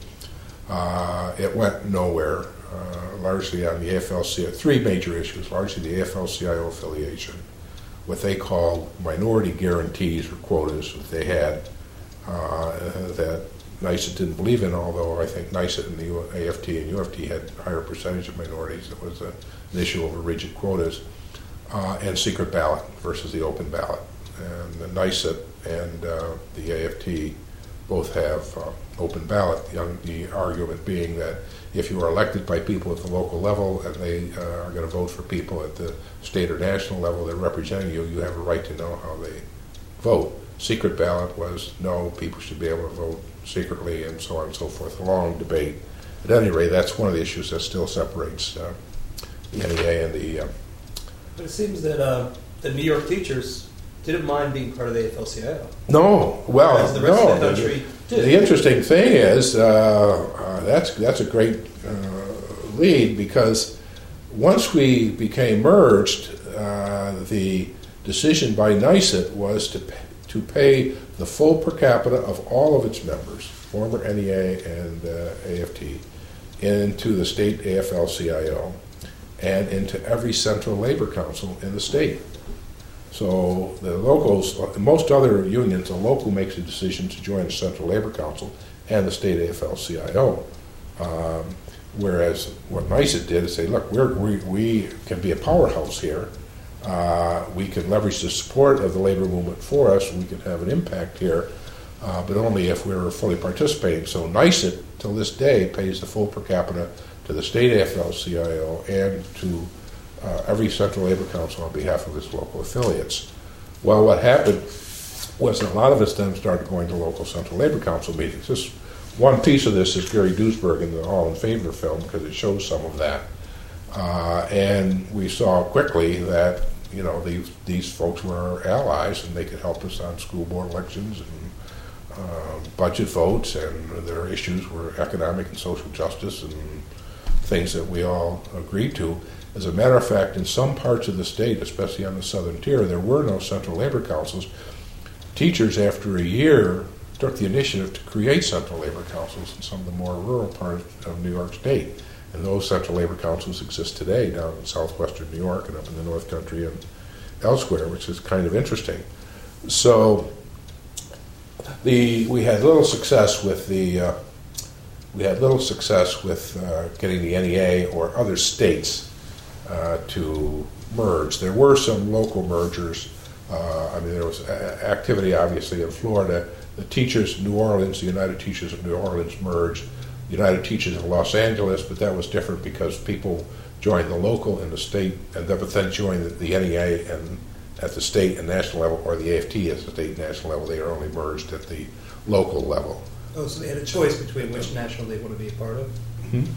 S2: It went nowhere, largely on the AFL-CIO. Three major issues, largely the AFL-CIO affiliation, what they called minority guarantees or quotas that they had that NYSUT didn't believe in, although I think NYSUT and the AFT and UFT had a higher percentage of minorities. It was an issue over rigid quotas, and secret ballot versus the open ballot. And the NYSUT and the AFT both have open ballot, the argument being that if you are elected by people at the local level and they are going to vote for people at the state or national level that are representing you, you have a right to know how they vote. Secret ballot was no, people should be able to vote secretly, and so on and so forth. A long debate. At any rate, that's one of the issues that still separates the NEA and the...
S1: But it seems that the New York teachers didn't mind being part of the AFL-CIO.
S2: No, well,
S1: whereas the rest of the country did.
S2: The interesting thing is that's a great lead, because once we became merged, the decision by NYSUT was to pay the full per capita of all of its members, former NEA and AFT, into the state AFL-CIO and into every central labor council in the state. So the locals, most other unions, a local makes a decision to join the Central Labor Council and the state AFL-CIO. Whereas what NYSUT did is say, look, we can be a powerhouse here. We can leverage the support of the labor movement for us. We can have an impact here, but only if we're fully participating. So NYSUT, till this day, pays the full per capita to the state AFL-CIO and to every Central Labor Council on behalf of its local affiliates. Well, what happened was that a lot of us then started going to local Central Labor Council meetings. This one piece of this is Gary Duesberg in the All in Favor film, because it shows some of that. And we saw quickly that these folks were our allies, and they could help us on school board elections and budget votes, and their issues were economic and social justice and things that we all agreed to. As a matter of fact, in some parts of the state, especially on the southern tier, there were no central labor councils. Teachers, after a year, took the initiative to create central labor councils in some of the more rural parts of New York State. And those central labor councils exist today down in southwestern New York and up in the North Country and elsewhere, which is kind of interesting. So we had little success with getting the NEA or other states to merge. There were some local mergers. There was activity, obviously, in Florida. The Teachers of New Orleans, the United Teachers of New Orleans merged. The United Teachers of Los Angeles, but that was different because people joined the local and the state, but then joined the NEA and at the state and national level, or the AFT at the state and national level. They are only merged at the local level.
S1: Oh, so they had a choice between which national they want to be a part of?
S2: Mm-hmm.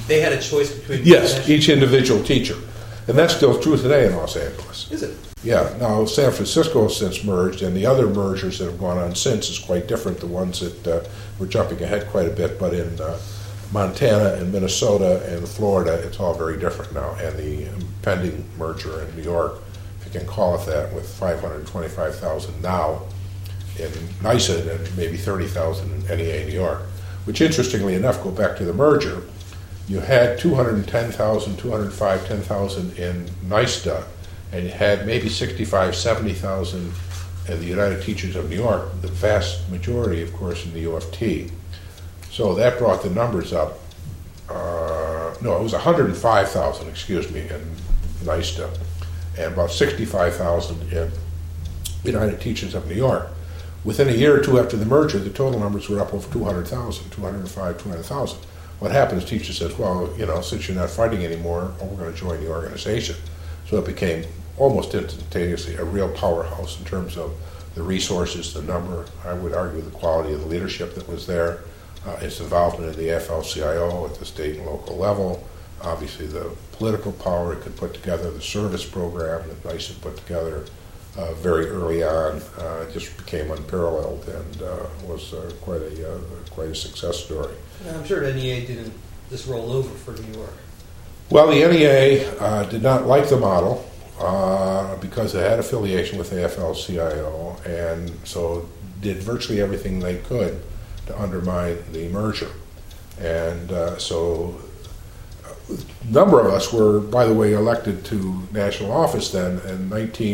S3: They had a choice between...
S2: Yes, each individual teacher. And that's still true today in Los Angeles.
S3: Is it?
S2: Yeah, now San Francisco has since merged, and the other mergers that have gone on since is quite different. The ones that we're jumping ahead quite a bit, but in Montana and Minnesota and Florida, it's all very different now. And the impending merger in New York, if you can call it that, with 525,000 now in NYSUD and maybe 30,000 in NEA New York, which interestingly enough, go back to the merger, you had 210,000, 10,000 in NYSTA, and you had maybe 65, 70,000 in the United Teachers of New York, the vast majority, of course, in the U of T. So that brought the numbers up. No, it was 105,000, excuse me, in NYSTA, and about 65,000 in United Teachers of New York. Within a year or two after the merger, the total numbers were up over 200,000, 205, 200,000. What happened is teacher says, well, since you're not fighting anymore, we're going to join the organization. So it became almost instantaneously a real powerhouse in terms of the resources, the number, I would argue the quality of the leadership that was there, its involvement in the AFL-CIO at the state and local level, obviously the political power it could put together, the service program that NYSE had put together very early on, just became unparalleled and was quite a success story.
S3: I'm sure NEA didn't just roll over for New York.
S2: Well, the NEA did not like the model because it had affiliation with AFL-CIO, and so did virtually everything they could to undermine the merger. And so a number of us were, by the way, elected to national office then in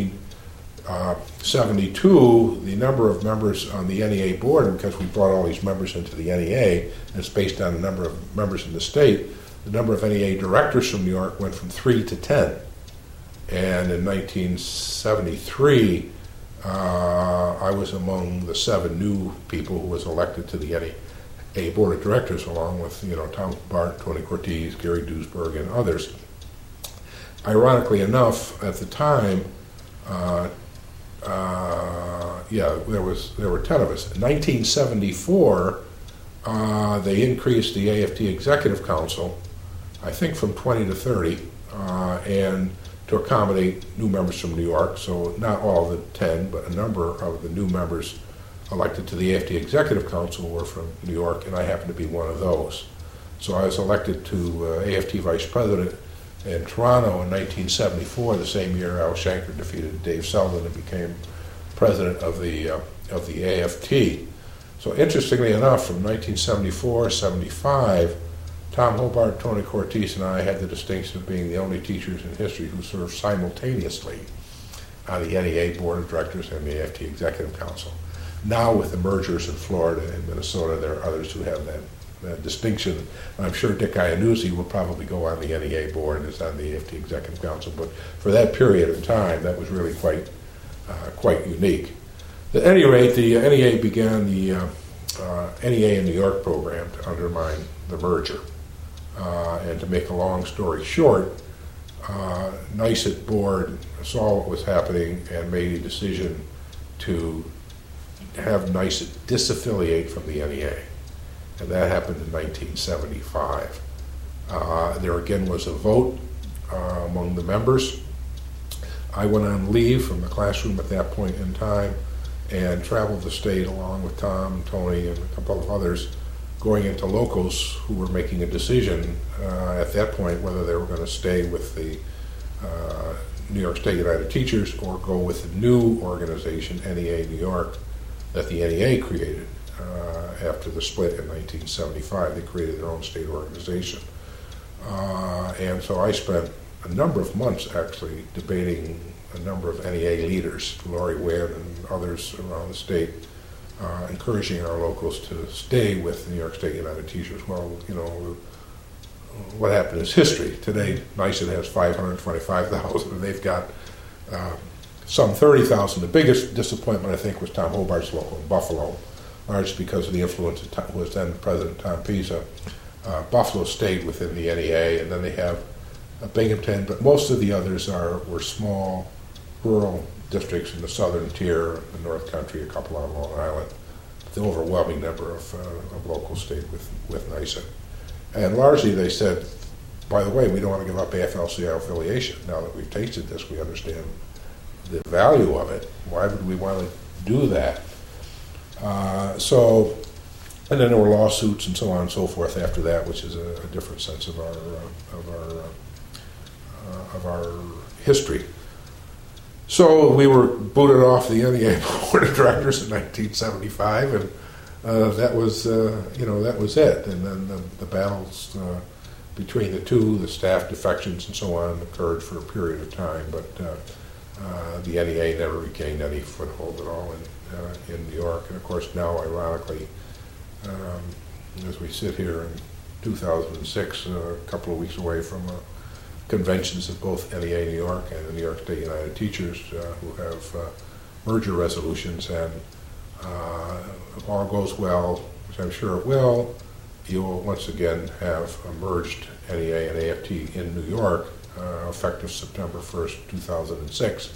S2: 1972. The number of members on the NEA board, because we brought all these members into the NEA, and it's based on the number of members in the state, the number of NEA directors from New York went from 3 to 10. And in 1973, I was among the 7 new people who was elected to the NEA board of directors, along with Tom Bart, Tony Cortez, Gary Duesberg, and others. Ironically enough, at the time, there were 10 of us. In 1974, they increased the AFT Executive Council, I think from 20 to 30, and to accommodate new members from New York. So not all of the 10, but a number of the new members elected to the AFT Executive Council were from New York, and I happened to be one of those. So I was elected to AFT Vice President in Toronto in 1974, the same year Al Shanker defeated Dave Sullivan and became president of the AFT. So interestingly enough, from 1974-75, Tom Hobart, Tony Cortez, and I had the distinction of being the only teachers in history who served simultaneously on the NEA Board of Directors and the AFT Executive Council. Now with the mergers in Florida and Minnesota, there are others who have that distinction. And I'm sure Dick Iannuzzi will probably go on the NEA board and is on the AFT Executive Council, but for that period of time, that was really quite unique. At any rate, the NEA began the NEA in New York program to undermine the merger. And to make a long story short, NYSUD board saw what was happening and made a decision to have NYSUD disaffiliate from the NEA. And that happened in 1975. There again was a vote among the members. I went on leave from the classroom at that point in time and traveled the state along with Tom, Tony, and a couple of others, going into locals who were making a decision at that point whether they were going to stay with the New York State United Teachers or go with the new organization, NEA New York, that the NEA created after the split in 1975. They created their own state organization. And so I spent a number of months actually debating a number of NEA leaders, Lori Wynn and others around the state, encouraging our locals to stay with New York State United Teachers. Well, what happened is history. Today, NYSUD has 525,000, and they've got some 30,000. The biggest disappointment, I think, was Tom Hobart's local in Buffalo, largely because of the influence of who was then President Tom Pisa. Buffalo stayed within the NEA, and then they have Binghamton, but most of the others were small, rural districts in the southern tier, the North Country, a couple on Long Island. The overwhelming number of locals stayed with NYSUD. And largely they said, by the way, we don't want to give up AFL-CIO affiliation. Now that we've tasted this, we understand the value of it. Why would we want to do that? And then there were lawsuits and so on and so forth after that, which is a different sense of our history. So we were booted off the NEA board of directors in 1975, and that was it. And then the battles between the two, the staff defections and so on, occurred for a period of time. But the NEA never regained any foothold at all in New York. And of course, now, ironically, as we sit here in 2006, a couple of weeks away from conventions of both NEA New York and the New York State United Teachers, who have merger resolutions, and if all goes well, which I'm sure it will, you will once again have a merged NEA and AFT in New York, effective September 1st, 2006.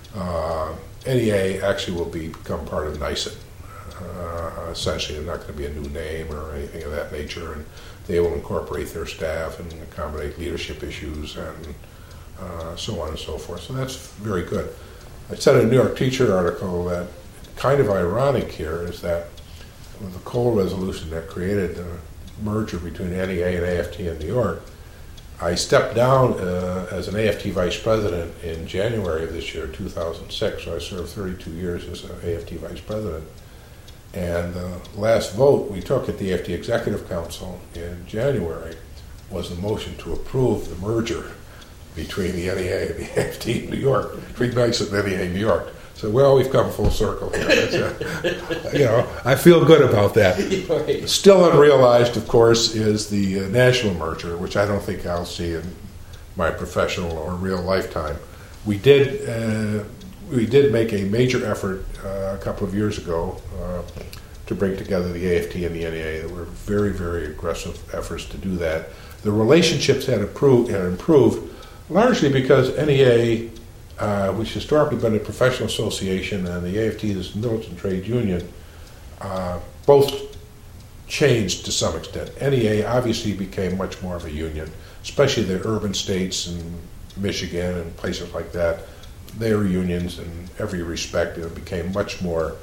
S2: NEA actually will become part of NYSET. Essentially, there's not going to be a new name or anything of that nature, and they will incorporate their staff and accommodate leadership issues and so on and so forth. So that's very good. I said in a New York Teacher article that kind of ironic here is that with the Cole resolution that created the merger between NEA and AFT in New York, I stepped down as an AFT vice president in January of this year, 2006. So I served 32 years as an AFT vice president. And the last vote we took at the AFT Executive Council in January was the motion to approve the merger between the NEA and the AFT in New York, between NYSET and NEA New York. So, well, we've come full circle here. I feel good about that.
S1: Right.
S2: Still unrealized, of course, is the national merger, which I don't think I'll see in my professional or real lifetime. We did make a major effort a couple of years ago to bring together the AFT and the NEA. There were very, very aggressive efforts to do that. The relationships had improved largely because NEA, which historically been a professional association, and the AFT is militant trade union, both changed to some extent. NEA obviously became much more of a union, especially the urban states in Michigan and places like that. They were unions in every respect. It became much more,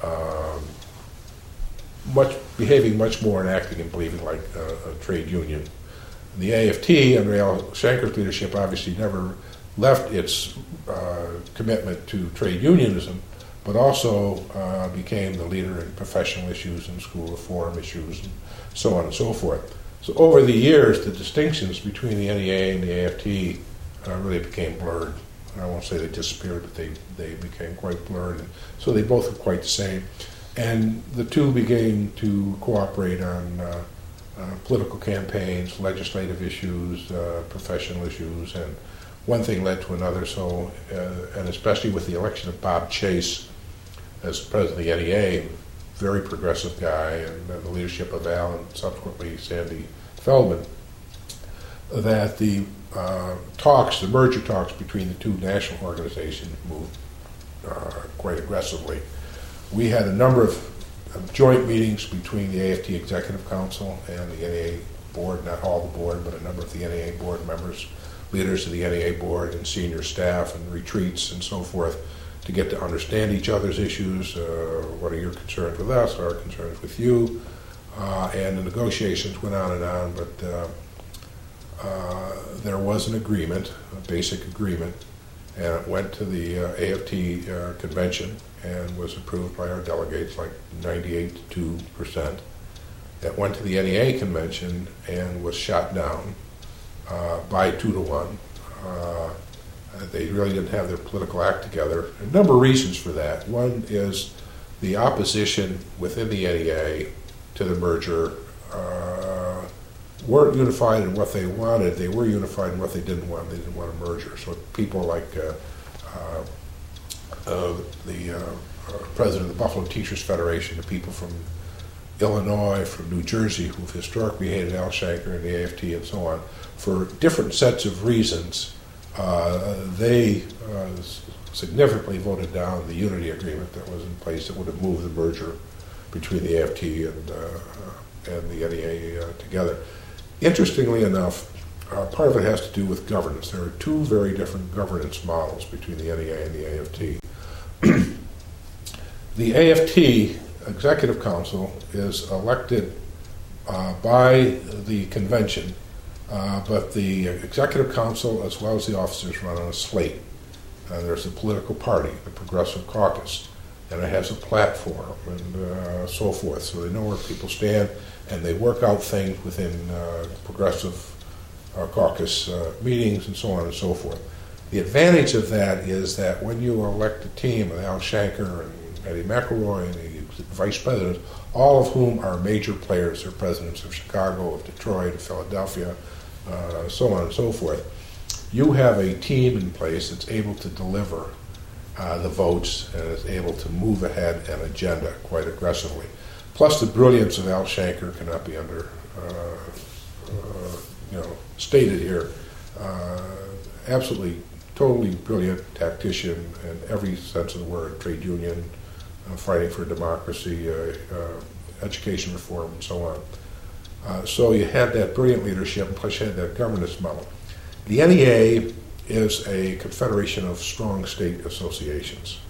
S2: behaving much more and acting and believing like a trade union. The AFT, under Al Shanker's leadership, obviously never left its commitment to trade unionism, but also became the leader in professional issues and school reform issues and so on and so forth. So over the years, the distinctions between the NEA and the AFT really became blurred. I won't say they disappeared, but they became quite blurred. So they both were quite the same. And the two began to cooperate on political campaigns, legislative issues, professional issues, and one thing led to another. So, and especially with the election of Bob Chase as president of the NEA, very progressive guy, and the leadership of Al and subsequently Sandy Feldman, that the merger talks between the two national organizations moved quite aggressively. We had a number of joint meetings between the AFT Executive Council and the NEA board, not all the board, but a number of the NEA board members, leaders of the NEA board and senior staff, and retreats and so forth, to get to understand each other's issues. What are your concerns with us? What are our concerns with you? And the negotiations went on and on, but there was an agreement, a basic agreement, and it went to the AFT convention and was approved by our delegates, like 98.2%. It went to the NEA convention and was shot down by 2-1. They really didn't have their political act together. A number of reasons for that. One is the opposition within the NEA to the merger weren't unified in what they wanted. They were unified in what they didn't want. They didn't want a merger. So people like the president of the Buffalo Teachers Federation, the people from Illinois, from New Jersey, who've historically hated Al Shanker and the AFT and so on, for different sets of reasons, they significantly voted down the unity agreement that was in place that would have moved the merger between the AFT and the NEA together. Interestingly enough, part of it has to do with governance. There are two very different governance models between the NEA and the AFT. The AFT Executive Council is elected by the convention, but the Executive Council as well as the officers run on a slate. There's a political party, the Progressive Caucus, and it has a platform and so forth, so they know where people stand, and they work out things within Progressive Caucus meetings and so on and so forth. The advantage of that is that when you elect a team of Al Shanker and Eddie McElroy and the vice presidents, all of whom are major players, they're presidents of Chicago, of Detroit, of Philadelphia, so on and so forth, you have a team in place that's able to deliver the votes and is able to move ahead an agenda quite aggressively. Plus the brilliance of Al Shanker cannot be stated here. Absolutely, totally brilliant tactician in every sense of the word, trade union, fighting for democracy, education reform, and so on. So you had that brilliant leadership, plus you had that governance model. The NEA is a confederation of strong state associations.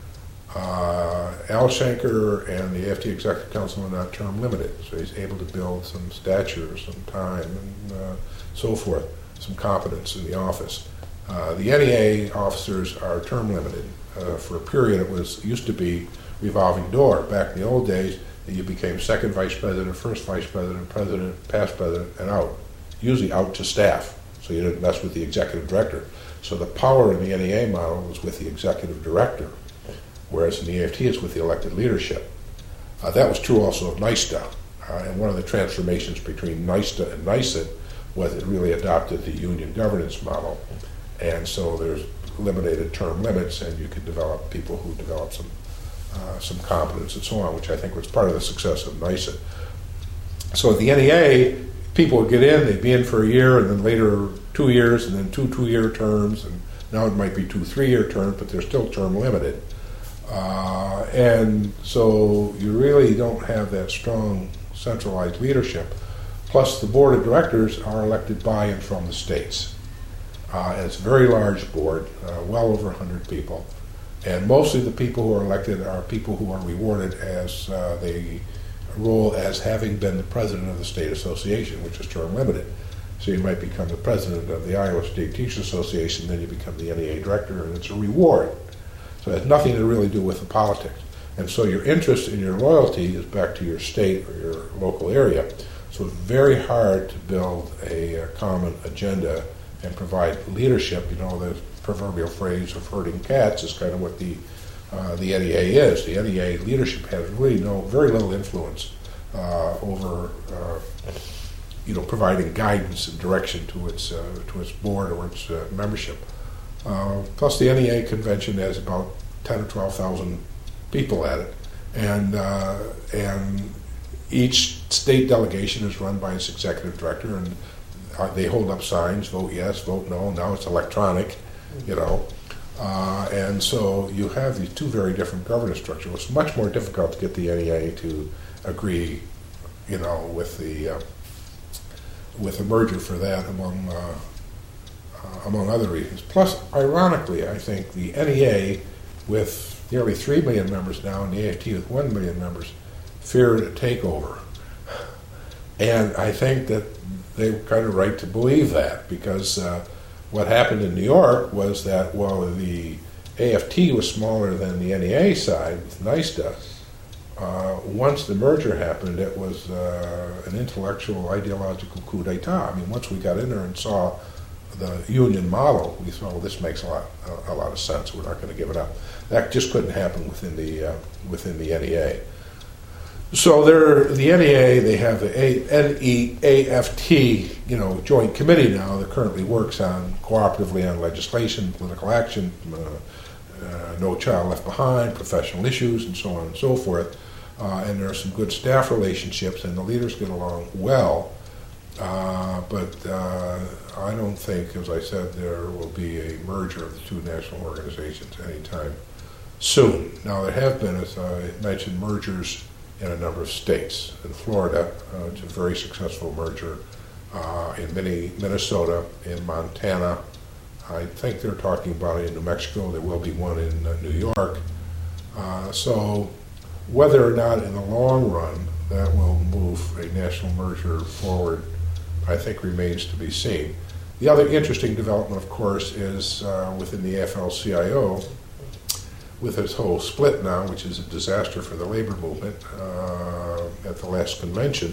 S2: Al Shanker and the AFT Executive Council are not term limited, so he's able to build some stature, some time, and so forth, some competence in the office. The NEA officers are term limited. For a period, it used to be revolving door. Back in the old days, you became second vice president, first vice president, president, past president, and out. Usually out to staff, so you didn't mess with the executive director. So the power in the NEA model was with the executive director, whereas in the AFT it's with the elected leadership. That was true also of NYSTA, and one of the transformations between NYSTA and NYSIT was it really adopted the union governance model, and so there's eliminated term limits, and you could develop people who develop some competence and so on, which I think was part of the success of NYSIT. So at the NEA, people would get in, they'd be in for a year, and then later 2 years, and then two two-year terms, and now it might be 2 3-year terms, but they're still term limited. And so you really don't have that strong centralized leadership. Plus the board of directors are elected by and from the states. And it's a very large board, well over 100 people. And mostly the people who are elected are people who are rewarded as they role as having been the president of the state association, which is term limited. So you might become the president of the Iowa State Teachers Association, then you become the NEA director, and it's a reward. So it has nothing to really do with the politics. And so your interest and your loyalty is back to your state or your local area. So it's very hard to build a common agenda and provide leadership. You know, the proverbial phrase of herding cats is kind of what the NEA is. The NEA leadership has really very little influence over providing guidance and direction to its board or its membership. Plus, the NEA convention has about 10 or 12,000 people at it, and each state delegation is run by its executive director, and they hold up signs: vote yes, vote no. Now it's electronic, and so you have these two very different governance structures. It's much more difficult to get the NEA to agree, with a merger for that among other reasons. Plus, ironically, I think the NEA, with nearly 3 million members now, and the AFT with 1 million members, feared a takeover. And I think that they were kind of right to believe that, because what happened in New York was that, while the AFT was smaller than the NEA side with NYSTA, once the merger happened, it was an intellectual, ideological coup d'etat. I mean, once we got in there and saw the union model, we thought, well, this makes a lot of sense. We're not going to give it up. That just couldn't happen within the NEA. So the NEA, they have the NEAFT, joint committee now that currently works cooperatively on legislation, political action, No Child Left Behind, professional issues, and so on and so forth. And there are some good staff relationships, and the leaders get along well. But I don't think, as I said, there will be a merger of the two national organizations anytime soon. Now, there have been, as I mentioned, mergers in a number of states. In Florida, it's a very successful merger in Minnesota, in Montana. I think they're talking about it in New Mexico. There will be one in New York. So whether or not in the long run that will move a national merger forward, I think remains to be seen. The other interesting development, of course, is within the AFL-CIO, with its whole split now, which is a disaster for the labor movement at the last convention,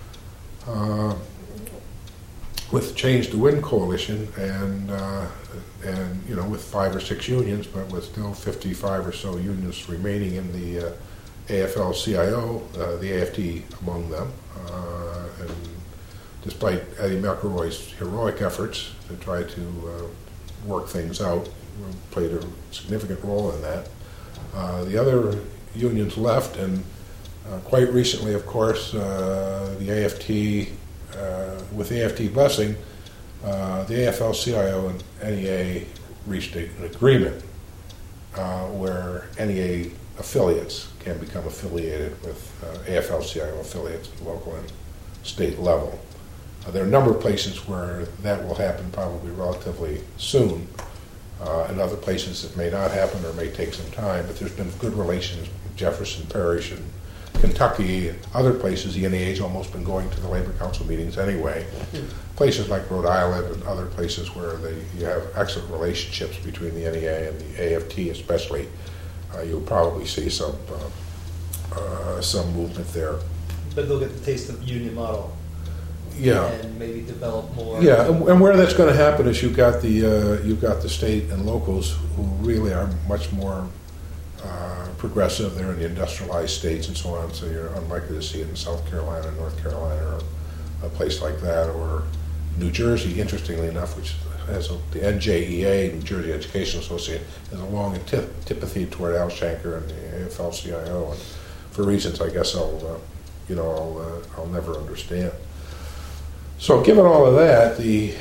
S2: with Change the Wind coalition and with 5 or 6 unions, but with still 55 or so unions remaining in the AFL-CIO, the AFT among them, and despite Eddie McElroy's heroic efforts to try to work things out, played a significant role in that. The other unions left, and quite recently, of course, the AFT, with the AFT blessing, the AFL-CIO and NEA reached an agreement where NEA affiliates can become affiliated with AFL-CIO affiliates at the local and state level. There are a number of places where that will happen probably relatively soon. In other places it may not happen or may take some time, but there's been good relations with Jefferson Parish and Kentucky and other places. The NEA's almost been going to the Labor Council meetings anyway. Places like Rhode Island and other places where you have excellent relationships between the NEA and the AFT especially. You'll probably see some movement there.
S3: But they'll get the taste of the union model.
S2: Yeah.
S3: And maybe develop more.
S2: Yeah, and where that's going to happen is you've got the state and locals who really are much more progressive. They're in the industrialized states and so on, so you're unlikely to see it in South Carolina, North Carolina, or a place like that, or New Jersey, interestingly enough, which has the NJEA, New Jersey Education Association, has a long antipathy toward Al Shanker and the AFL-CIO, and for reasons I guess I'll never understand. So given all of that, the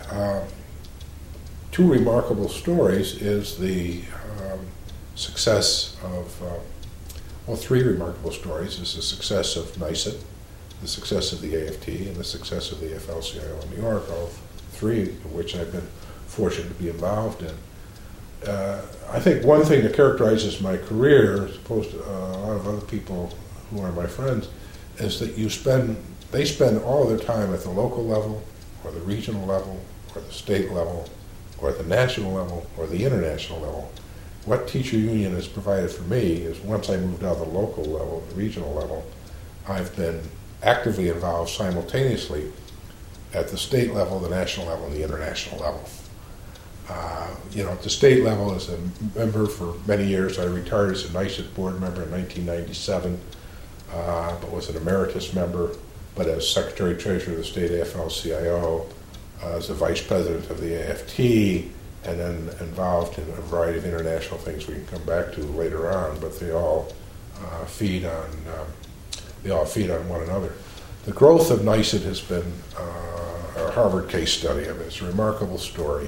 S2: two remarkable stories is the success of, three remarkable stories is the success of NYSUT, the success of the AFT, and the success of the AFL-CIO in New York, all three of which I've been fortunate to be involved in. I think one thing that characterizes my career, as opposed to a lot of other people who are my friends, is that they spend all their time at the local level, or the regional level, or the state level, or at the national level, or the international level. What teacher union has provided for me is once I moved out of the local level, the regional level, I've been actively involved simultaneously at the state level, the national level, and the international level. At the state level, as a member for many years, I retired as a NYSUT board member in 1997, but was an emeritus member. But as Secretary-Treasurer of the state AFL-CIO, as the Vice President of the AFT, and then involved in a variety of international things we can come back to later on, but they all feed on one another. The growth of NYSUT has been a Harvard case study. I mean, it's a remarkable story.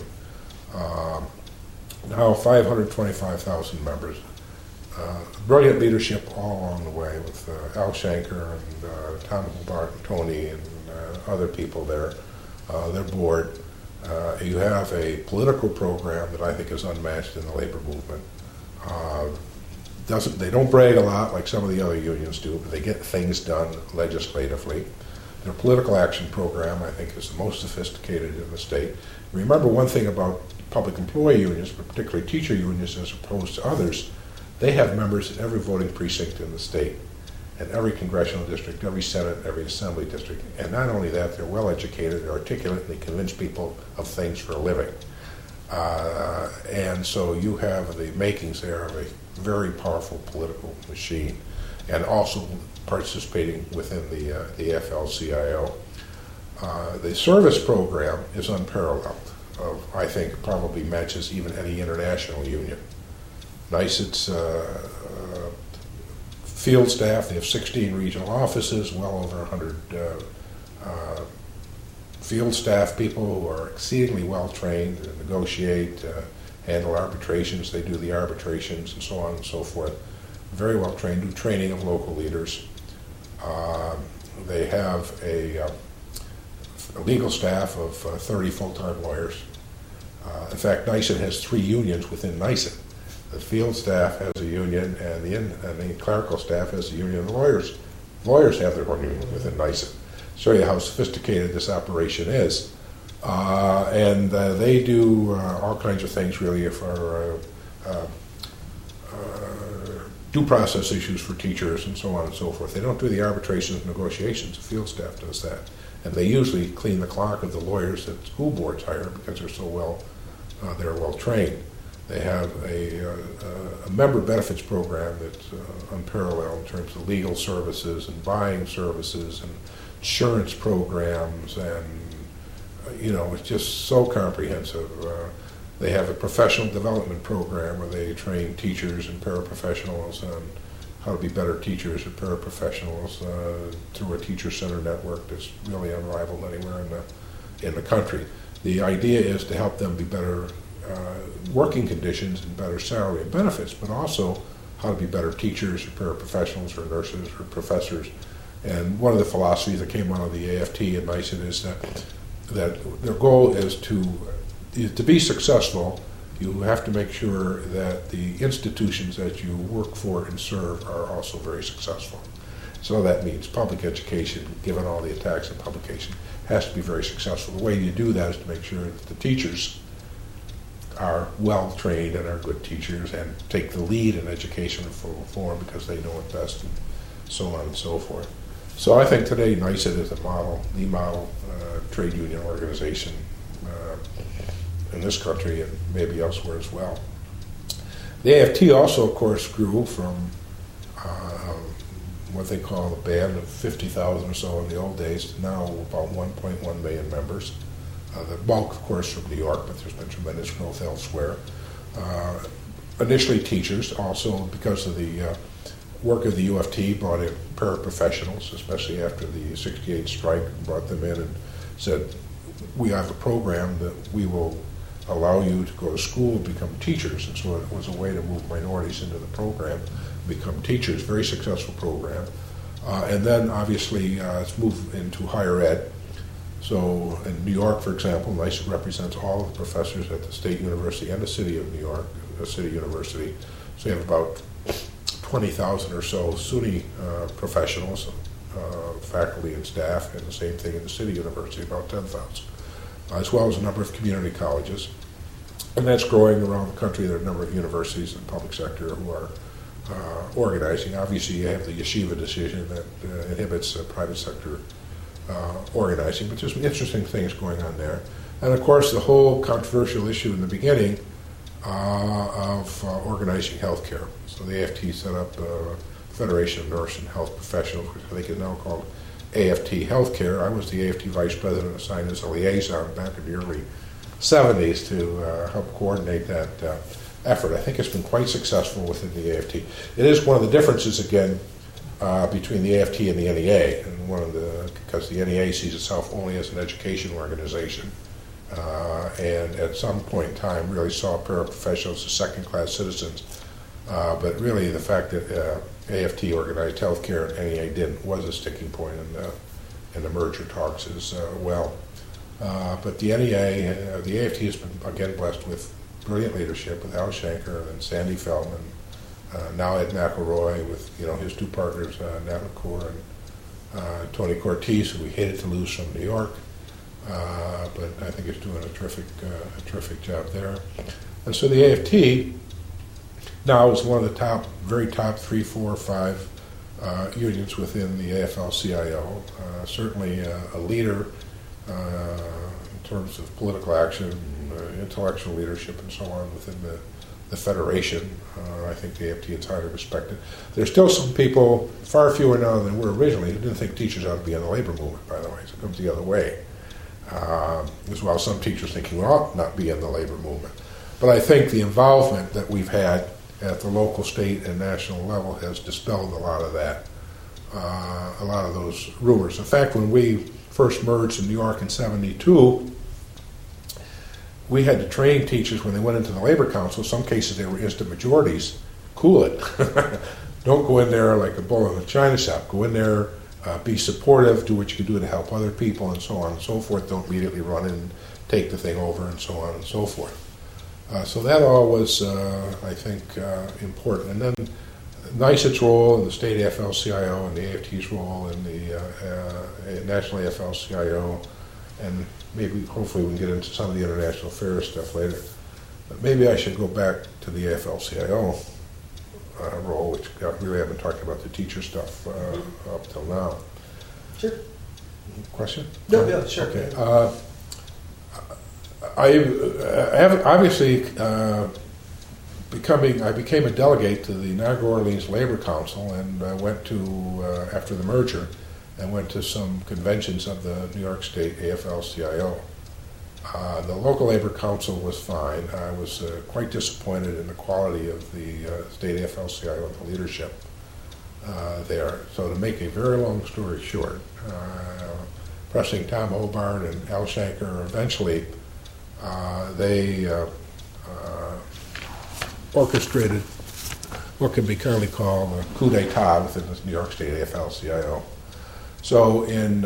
S2: Now 525,000 members. Brilliant leadership all along the way with Al Shanker and Tom Hobart and Tony and other people there, their board. You have a political program that I think is unmatched in the labor movement. They don't brag a lot like some of the other unions do, but they get things done legislatively. Their political action program, I think, is the most sophisticated in the state. Remember one thing about public employee unions, but particularly teacher unions as opposed to others, they have members in every voting precinct in the state, in every congressional district, every senate, every assembly district. And not only that, they're well educated, they're articulate, and they convince people of things for a living. And so you have the makings there of a very powerful political machine, and also participating within the AFL-CIO. The service program is unparalleled. I think probably matches even any international union. NYSUT's field staff, they have 16 regional offices, well over 100 field staff people who are exceedingly well trained to negotiate, handle arbitrations. They do the arbitrations and so on and so forth. Very well trained, do training of local leaders. They have a a legal staff of 30 full-time lawyers. In fact, NYSUT has 3 unions within NYSUT. The field staff has a union, and the clerical staff has a union of lawyers. Lawyers have their own union within NYSUT. Show you how sophisticated this operation is. And they do all kinds of things really for due process issues for teachers and so on and so forth. They don't do the arbitrations and negotiations. The field staff does that. And they usually clean the clock of the lawyers that school boards hire because they're so they're well trained. They have a member benefits program that's unparalleled in terms of legal services and buying services and insurance programs, and it's just so comprehensive. They have a professional development program where they train teachers and paraprofessionals on how to be better teachers and paraprofessionals through a teacher-centered network that's really unrivaled anywhere in the country. The idea is to help them be better working conditions and better salary and benefits, but also how to be better teachers or paraprofessionals or nurses or professors. And one of the philosophies that came out of the AFT and NYSUT is that their goal is to be successful. You have to make sure that the institutions that you work for and serve are also very successful. So that means public education, given all the attacks on publication, has to be very successful. The way you do that is to make sure that the teachers are well trained and are good teachers and take the lead in education reform because they know it best, and so on and so forth. So I think today NYSUT is the model trade union organization in this country and maybe elsewhere as well. The AFT also, of course, grew from what they call a band of 50,000 or so in the old days to now about 1.1 million members. The bulk, of course, from New York, but there's been tremendous growth elsewhere. Initially teachers, also because of the work of the UFT, brought in paraprofessionals, especially after the 68 strike, brought them in and said, we have a program that we will allow you to go to school and become teachers. And so it was a way to move minorities into the program, become teachers, very successful program. And then obviously it's moved into higher ed. So in New York, for example, NYSUT represents all of the professors at the State University and the City of New York, the City University. So you have about 20,000 or so SUNY professionals, faculty and staff, and the same thing in the City University, about 10,000, as well as a number of community colleges. And that's growing around the country. There are a number of universities in the public sector who are organizing. Obviously, you have the yeshiva decision that inhibits private sector organizing, but there's some interesting things going on there. And of course, the whole controversial issue in the beginning of organizing healthcare. So the AFT set up the Federation of Nurse and Health Professionals, which I think is now called AFT Healthcare. I was the AFT vice president assigned as a liaison back in the early 70s to help coordinate that effort. I think it's been quite successful within the AFT. It is one of the differences, again, between the AFT and the NEA, and because the NEA sees itself only as an education organization, and at some point in time really saw paraprofessionals as second-class citizens. But really, the fact that AFT organized healthcare and NEA didn't was a sticking point in the merger talks as well. But the NEA, the AFT has been again blessed with brilliant leadership with Al Shanker and Sandy Feldman. Now Ed McElroy with his two partners, Nat McClure and Tony Cortez, who we hated to lose from New York, but I think he's doing a terrific job there. And so the AFT now is one of the very top 3, 4, or 5 unions within the AFL-CIO. Certainly a leader in terms of political action, intellectual leadership, and so on within the Federation. I think the AFT is highly respected. There's still some people, far fewer now than were originally, who didn't think teachers ought to be in the labor movement, by the way. So it comes the other way. As well as some teachers thinking we ought not be in the labor movement. But I think the involvement that we've had at the local, state, and national level has dispelled a lot of that, a lot of those rumors. In fact, when we first merged in New York in '72, we had to train teachers when they went into the Labor Council. In some cases, they were instant majorities. Cool it. Don't go in there like a bull in a china shop. Go in there be supportive, do what you can do to help other people, and so on and so forth. Don't immediately run in and take the thing over, and so on and so forth. So that all was, I think, important. And then NYSET's role in the state AFL-CIO and the AFT's role in the national AFL-CIO, and maybe, hopefully, we can get into some of the international affairs stuff later. But maybe I should go back to the AFL-CIO role, which I really haven't talked about the teacher stuff up till now.
S3: Sure.
S2: Question?
S3: No, yeah, sure.
S2: Okay. I have obviously I became a delegate to the Niagara Orleans Labor Council, and went to, after the merger, and went to some conventions of the New York State AFL-CIO. The local labor council was fine. I was quite disappointed in the quality of the state AFL-CIO and the leadership there. So to make a very long story short, pressing Tom Hobart and Al Shanker, eventually they orchestrated what can be currently called a coup d'etat within the New York State AFL-CIO. So in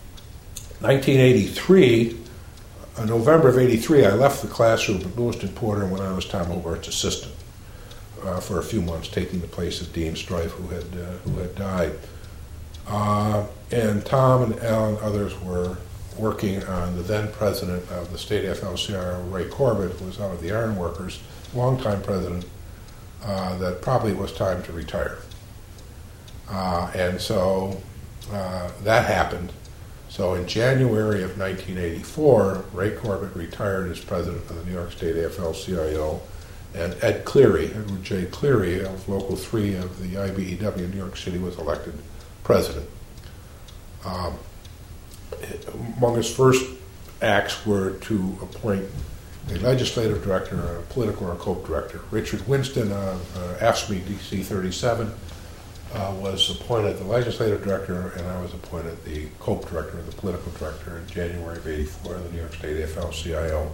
S2: 1983, November of '83, I left the classroom at Lewiston Porter and went on as Tom Hobart's assistant for a few months, taking the place of Dean Strife, who had died. And Tom and Al and others were working on the then president of the state AFL-CIO, Ray Corbett, who was out of the Iron Workers, longtime president, that probably it was time to retire. And so that happened. So in January of 1984, Ray Corbett retired as president of the New York State AFL-CIO, and Ed Cleary, Edward J. Cleary of Local 3 of the IBEW in New York City, was elected president. Among his first acts were to appoint a legislative director, a political or a COPE director. Richard Winston of AFSCME DC 37 was appointed the legislative director, and I was appointed the COPE director, the political director, in January of '84 of the New York State AFL-CIO.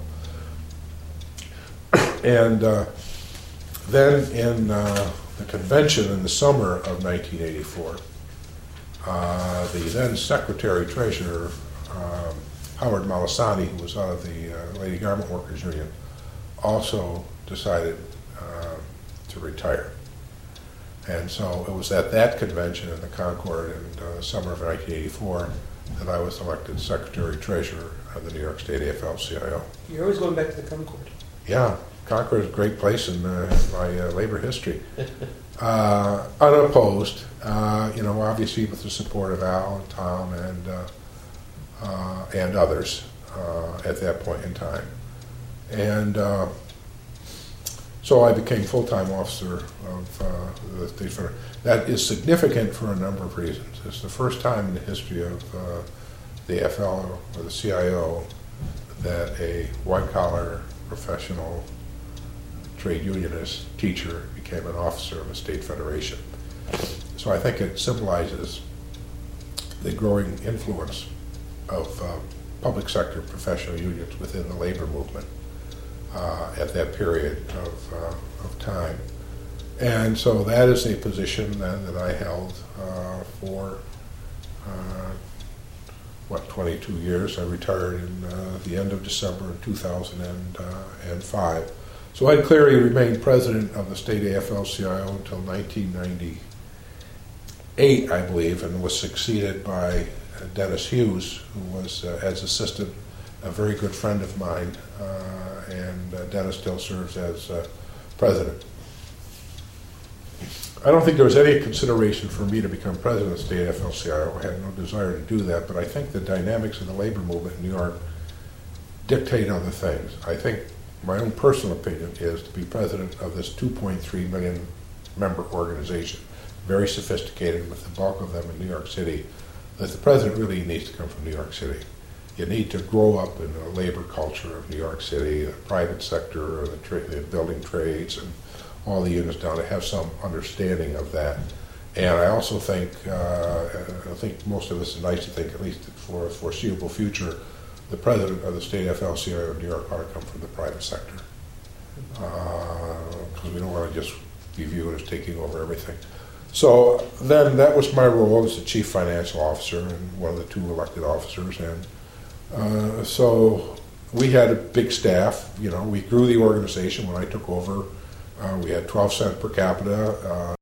S2: And then in the convention in the summer of 1984, the then secretary-treasurer, Howard Malasani, who was out of the Lady Garment Workers Union, also decided to retire. And so it was at that convention in the Concord in the summer of 1984 that I was elected secretary-treasurer of the New York State AFL-CIO.
S3: You're always going back to the Concord.
S2: Yeah, Concord is a great place in my labor history. Unopposed, obviously with the support of Al and Tom and others at that point in time. And so I became full-time officer of the state fair. That is significant for a number of reasons. It's the first time in the history of the AFL or the CIO that a white-collar professional trade unionist teacher became an officer of a state federation. So I think it symbolizes the growing influence of public sector professional unions within the labor movement at that period of time. And so that is a position then that I held for 22 years. I retired in the end of December of 2005. So Ed Cleary remained president of the state AFL-CIO until 1998, I believe, and was succeeded by Dennis Hughes, who was, as assistant, a very good friend of mine, and Dennis still serves as president. I don't think there was any consideration for me to become president of the state AFL-CIO. I had no desire to do that, but I think the dynamics of the labor movement in New York dictate other things. I think my own personal opinion is to be president of this 2.3 million member organization, very sophisticated with the bulk of them in New York City, that the president really needs to come from New York City. You need to grow up in the labor culture of New York City, the private sector, or the building trades, and all the units down to have some understanding of that. And I also think, I think most of us is nice to think, at least for a foreseeable future, the president of the state AFL-CIO of New York ought to come from the private sector. Because we don't want to just be viewed as taking over everything. So then that was my role as the chief financial officer and one of the two elected officers. And so we had a big staff. We grew the organization when I took over. We had 12 cents per capita.